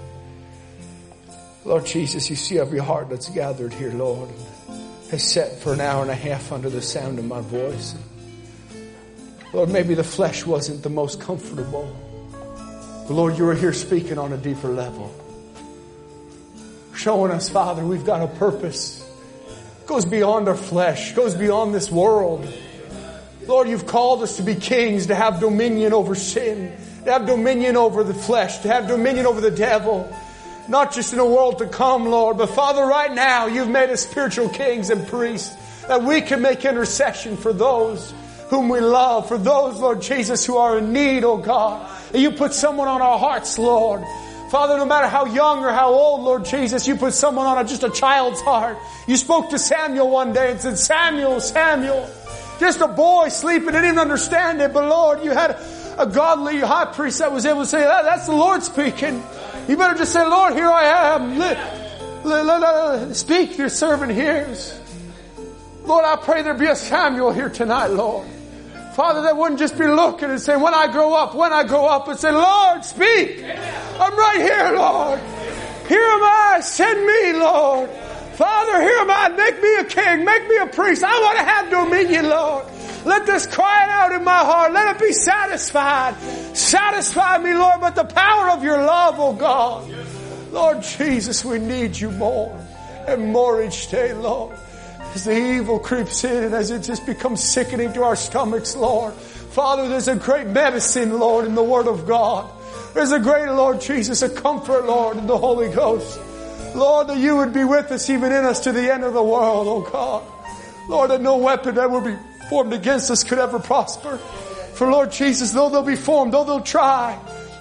Lord Jesus, you see every heart that's gathered here, Lord, has sat for an hour and a half under the sound of my voice. Lord, maybe the flesh wasn't the most comfortable, but Lord, you were here speaking on a deeper level. Showing us, Father, we've got a purpose. It goes beyond our flesh. It goes beyond this world. Lord, you've called us to be kings, to have dominion over sin, to have dominion over the flesh, to have dominion over the devil. Not just in a world to come, Lord, but Father, right now, you've made us spiritual kings and priests, that we can make intercession for those whom we love, for those, Lord Jesus, who are in need, oh God. And you put someone on our hearts, Lord. Father, no matter how young or how old, Lord Jesus, you put someone on a, just a child's heart. You spoke to Samuel one day and said, Samuel, Samuel. Just a boy sleeping, didn't even understand it. But Lord, you had a godly high priest that was able to say, that, that's the Lord speaking. You better just say, Lord, here I am. Let, let, let, let, speak, your servant hears. Lord, I pray there be a Samuel here tonight, Lord. Father, that wouldn't just be looking and saying, when I grow up, when I grow up, and say, Lord, speak. I'm right here, Lord. Here am I. Send me, Lord. Father, here am I. Make me a king. Make me a priest. I want to have dominion, Lord. Let this cry out in my heart. Let it be satisfied. Satisfy me, Lord, with the power of your love, oh God. Lord Jesus, we need you more and more each day, Lord. As the evil creeps in and as it just becomes sickening to our stomachs, Lord. Father, there's a great medicine, Lord, in the Word of God. There's a great, Lord Jesus, a comfort, Lord, in the Holy Ghost. Lord, that you would be with us, even in us, to the end of the world, oh God. Lord, that no weapon that will be formed against us could ever prosper. For Lord Jesus, though they'll be formed, though they'll try,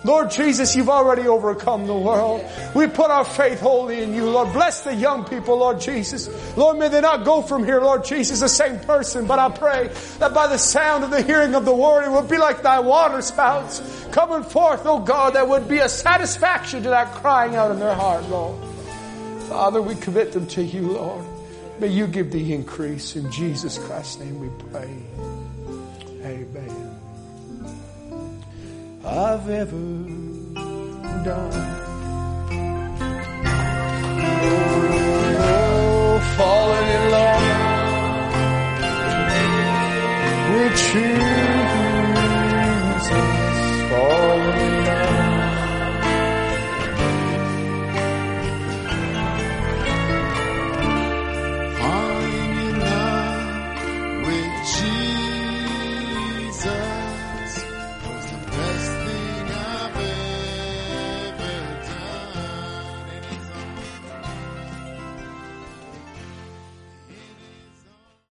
Lord Jesus, you've already overcome the world. We put our faith wholly in you, Lord. Bless the young people, Lord Jesus. Lord, may they not go from here, Lord Jesus, the same person, but I pray that by the sound of the hearing of the word, it will be like thy water spouts coming forth, oh God, that would be a satisfaction to that crying out in their heart, Lord. Father, we commit them to you, Lord. May you give the increase. In Jesus Christ's name we pray. Amen. I've ever done